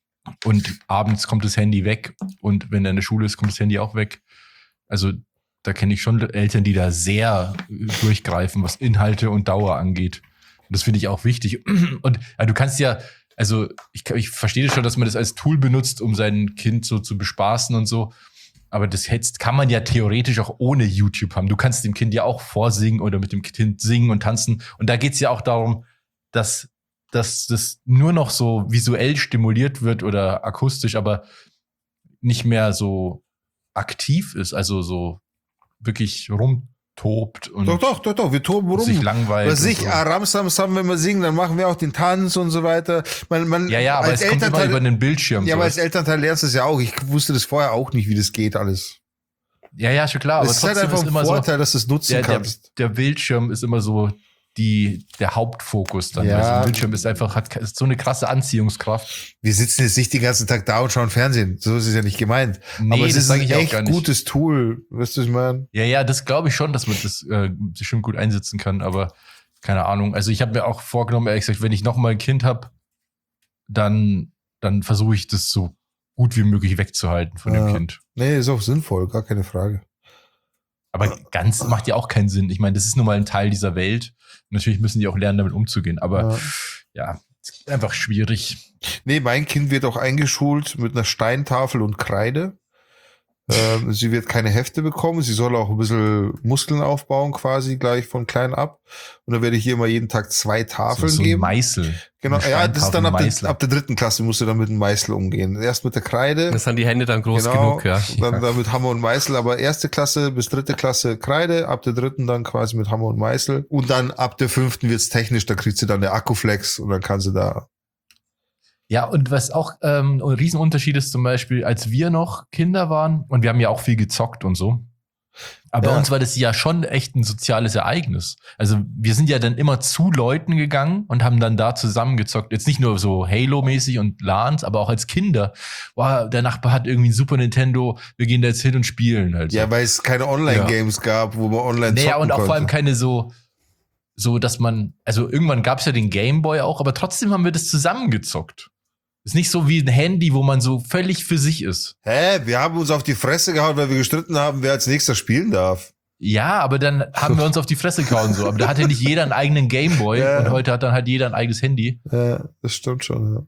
Und abends kommt das Handy weg und wenn er in der Schule ist, kommt das Handy auch weg. Also da kenne ich schon Eltern, die da sehr äh, durchgreifen, was Inhalte und Dauer angeht. Und das finde ich auch wichtig. Und ja, du kannst ja, also ich, ich verstehe schon, dass man das als Tool benutzt, um sein Kind so zu bespaßen und so. Aber das jetzt kann man ja theoretisch auch ohne YouTube haben. Du kannst dem Kind ja auch vorsingen oder mit dem Kind singen und tanzen. Und da geht es ja auch darum, dass, dass das nur noch so visuell stimuliert wird oder akustisch, aber nicht mehr so aktiv ist, also so wirklich rumtobt und Doch, doch, doch, doch, wir toben rum. sich langweilt. Was und ich, so. Aram Sam Sam, wenn wir singen, dann machen wir auch den Tanz und so weiter. Man, man, Ja, ja, aber als es kommt immer Elternteil- über den Bildschirm. Ja, aber als sowas. Elternteil lernst du es ja auch. Ich wusste das vorher auch nicht, wie das geht alles. Ja, ja, schon klar. Aber Es ist halt trotzdem einfach ist ein immer Vorteil, dass du es nutzen so, der, der, kannst. der Bildschirm ist immer so die, der Hauptfokus dann. Ja. Also ein Bildschirm ist einfach, hat ist so eine krasse Anziehungskraft. Wir sitzen jetzt nicht den ganzen Tag da und schauen Fernsehen. So ist es ja nicht gemeint. Nee, aber es das ist sag ein ich auch echt gar nicht. gutes Tool. Weißt du, was ich meine? Ja, ja, das glaube ich schon, dass man das äh, bestimmt gut einsetzen kann, aber keine Ahnung. Also ich habe mir auch vorgenommen, ehrlich gesagt, wenn ich noch mal ein Kind habe, dann, dann versuche ich das so gut wie möglich wegzuhalten von Ja. dem Kind. Nee, ist auch sinnvoll, gar keine Frage. Aber ganz macht ja auch keinen Sinn. Ich meine, das ist nun mal ein Teil dieser Welt. Natürlich müssen die auch lernen, damit umzugehen. Aber ja, ist einfach schwierig. Nee, mein Kind wird auch eingeschult mit einer Steintafel und Kreide. Ähm, sie wird keine Hefte bekommen. Sie soll auch ein bisschen Muskeln aufbauen, quasi gleich von klein ab. Und dann werde ich ihr mal jeden Tag zwei Tafeln so, so ein geben. Meißel. Genau, Eine ja, das ist dann ab Steintafel, der, ab der dritten Klasse musst du dann mit dem Meißel umgehen. Erst mit der Kreide. Das sind die Hände dann groß Genau, genug, ja. dann, dann mit Hammer und Meißel, aber erste Klasse bis dritte Klasse Kreide, ab der dritten dann quasi mit Hammer und Meißel und dann ab der fünften wird's technisch, da kriegt sie dann der Akkuflex und dann kann sie da. Ja, und was auch ähm, ein Riesenunterschied ist zum Beispiel, als wir noch Kinder waren, und wir haben ja auch viel gezockt und so, aber Ja. bei uns war das ja schon echt ein soziales Ereignis. Also wir sind ja dann immer zu Leuten gegangen und haben dann da zusammengezockt. Jetzt nicht nur so Halo-mäßig und LANs, aber auch als Kinder. Boah, der Nachbar hat irgendwie ein Super Nintendo, wir gehen da jetzt hin und spielen halt. so. Ja, weil es keine Online-Games gab, wo man online Naja, zocken und auch konnte. vor allem keine so, so dass man, also irgendwann gab es ja den Gameboy auch, aber trotzdem haben wir das zusammengezockt. Ist nicht so wie ein Handy, wo man so völlig für sich ist. Hä? Wir haben uns auf die Fresse gehauen, weil wir gestritten haben, wer als nächster spielen darf. Ja, aber dann haben wir uns auf die Fresse gehauen so. Aber da hatte nicht jeder einen eigenen Gameboy Ja. und heute hat dann halt jeder ein eigenes Handy. Ja, das stimmt schon, ja.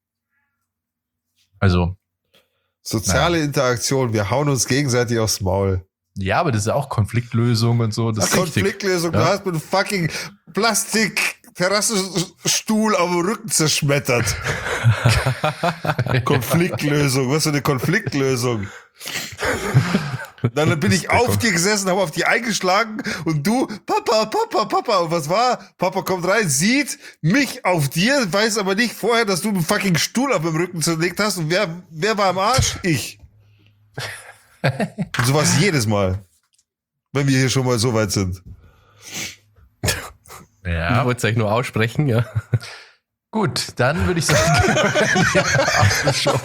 Also, Soziale Interaktion, wir hauen uns gegenseitig aufs Maul. ja, aber das ist ja auch Konfliktlösung und so. Das ist wichtig. Konfliktlösung, Ja. du hast mit einem fucking Plastik-Terrassenstuhl auf dem Rücken zerschmettert. Konfliktlösung, was für eine Konfliktlösung. Dann bin ich auf dir gesessen, habe auf die eingeschlagen und du, Papa, Papa, Papa. Und was war? Papa kommt rein, sieht mich auf dir, weiß aber nicht vorher, dass du einen fucking Stuhl auf dem Rücken zerlegt hast. Und wer, wer war am Arsch? Ich. Und sowas jedes Mal. Wenn wir hier schon mal so weit sind. Ich Ja. wollte es euch nur aussprechen, ja. Gut, dann würde ich sagen, ja, Aftershow.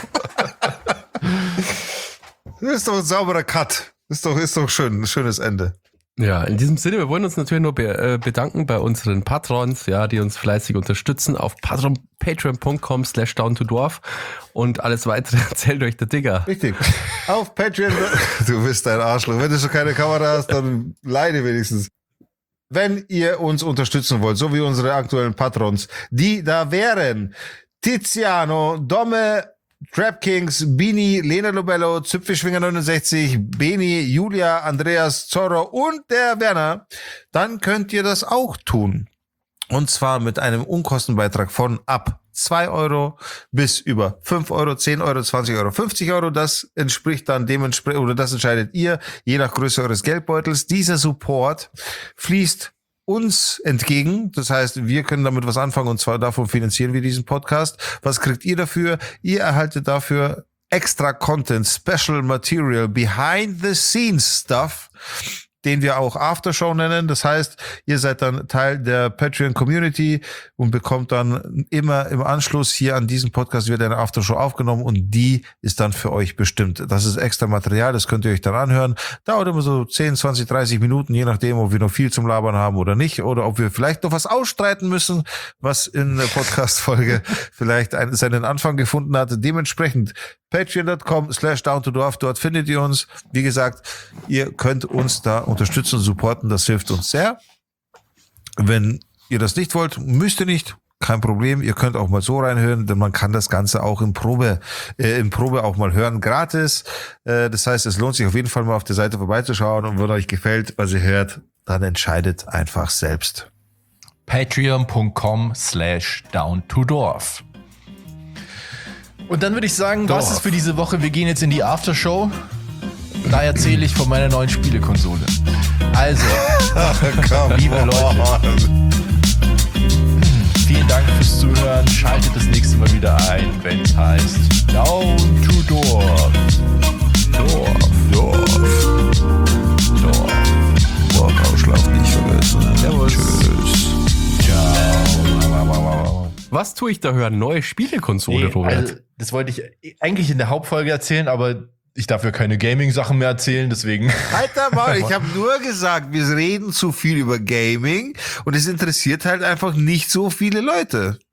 Das ist doch ein sauberer Cut. Ist doch, ist doch schön, ein schönes Ende. Ja, in diesem Sinne, wir wollen uns natürlich nur be äh, bedanken bei unseren Patrons, ja, die uns fleißig unterstützen auf patron, patreon.com slash down to dwarf und alles weitere erzählt euch der Digger. Richtig. Auf Patreon. Du bist ein Arschloch. Wenn du schon keine Kamera hast, dann leide wenigstens. Wenn ihr uns unterstützen wollt, so wie unsere aktuellen Patrons, die da wären Tiziano, Domme, Trap Kings, Bini, Lena Lobello, Züpfelschwinger neunundsechzig, Beni, Julia, Andreas, Zorro und der Werner, dann könnt ihr das auch tun. Und zwar mit einem Unkostenbeitrag von ab zwei Euro bis über fünf Euro, zehn Euro, zwanzig Euro, fünfzig Euro. Das entspricht dann dementsprechend, oder das entscheidet ihr, je nach Größe eures Geldbeutels. Dieser Support fließt uns entgegen. Das heißt, wir können damit was anfangen und zwar davon finanzieren wir diesen Podcast. Was kriegt ihr dafür? Ihr erhaltet dafür extra Content, Special Material, Behind the Scenes Stuff, den wir auch Aftershow nennen. Das heißt, ihr seid dann Teil der Patreon-Community und bekommt dann immer im Anschluss hier an diesem Podcast wird eine Aftershow aufgenommen und die ist dann für euch bestimmt. Das ist extra Material, das könnt ihr euch dann anhören. Dauert immer so zehn, zwanzig, dreißig Minuten, je nachdem, ob wir noch viel zum Labern haben oder nicht oder ob wir vielleicht noch was ausstreiten müssen, was in der Podcast-Folge vielleicht einen, seinen Anfang gefunden hatte. Dementsprechend patreon.com slash down to dwarf, dort findet ihr uns. Wie gesagt, ihr könnt uns da unterstützen und supporten, das hilft uns sehr. Wenn ihr das nicht wollt, müsst ihr nicht, kein Problem. Ihr könnt auch mal so reinhören, denn man kann das Ganze auch in Probe, äh, in Probe auch mal hören, gratis. Äh, das heißt, es lohnt sich auf jeden Fall mal auf der Seite vorbeizuschauen und wenn euch gefällt, was ihr hört, dann entscheidet einfach selbst. Patreon.com slash down to dwarf. Und dann würde ich sagen, Dorf. was ist für diese Woche? Wir gehen jetzt in die Aftershow. Da erzähle ich von meiner neuen Spielekonsole. Also, Komm, liebe Leute, vielen Dank fürs Zuhören. Schaltet das nächste Mal wieder ein, wenn es heißt Down to Dorf. Dorf, Dorf, Dorf. Wortausschlaf nicht vergessen. Servus. Tschüss. Ciao. Was tue ich da hören? Neue Spielekonsole, Nee, Robert. also, das wollte ich eigentlich in der Hauptfolge erzählen, aber ich darf ja keine Gaming-Sachen mehr erzählen, deswegen. Alter Maul, ich habe nur gesagt, wir reden zu viel über Gaming und es interessiert halt einfach nicht so viele Leute.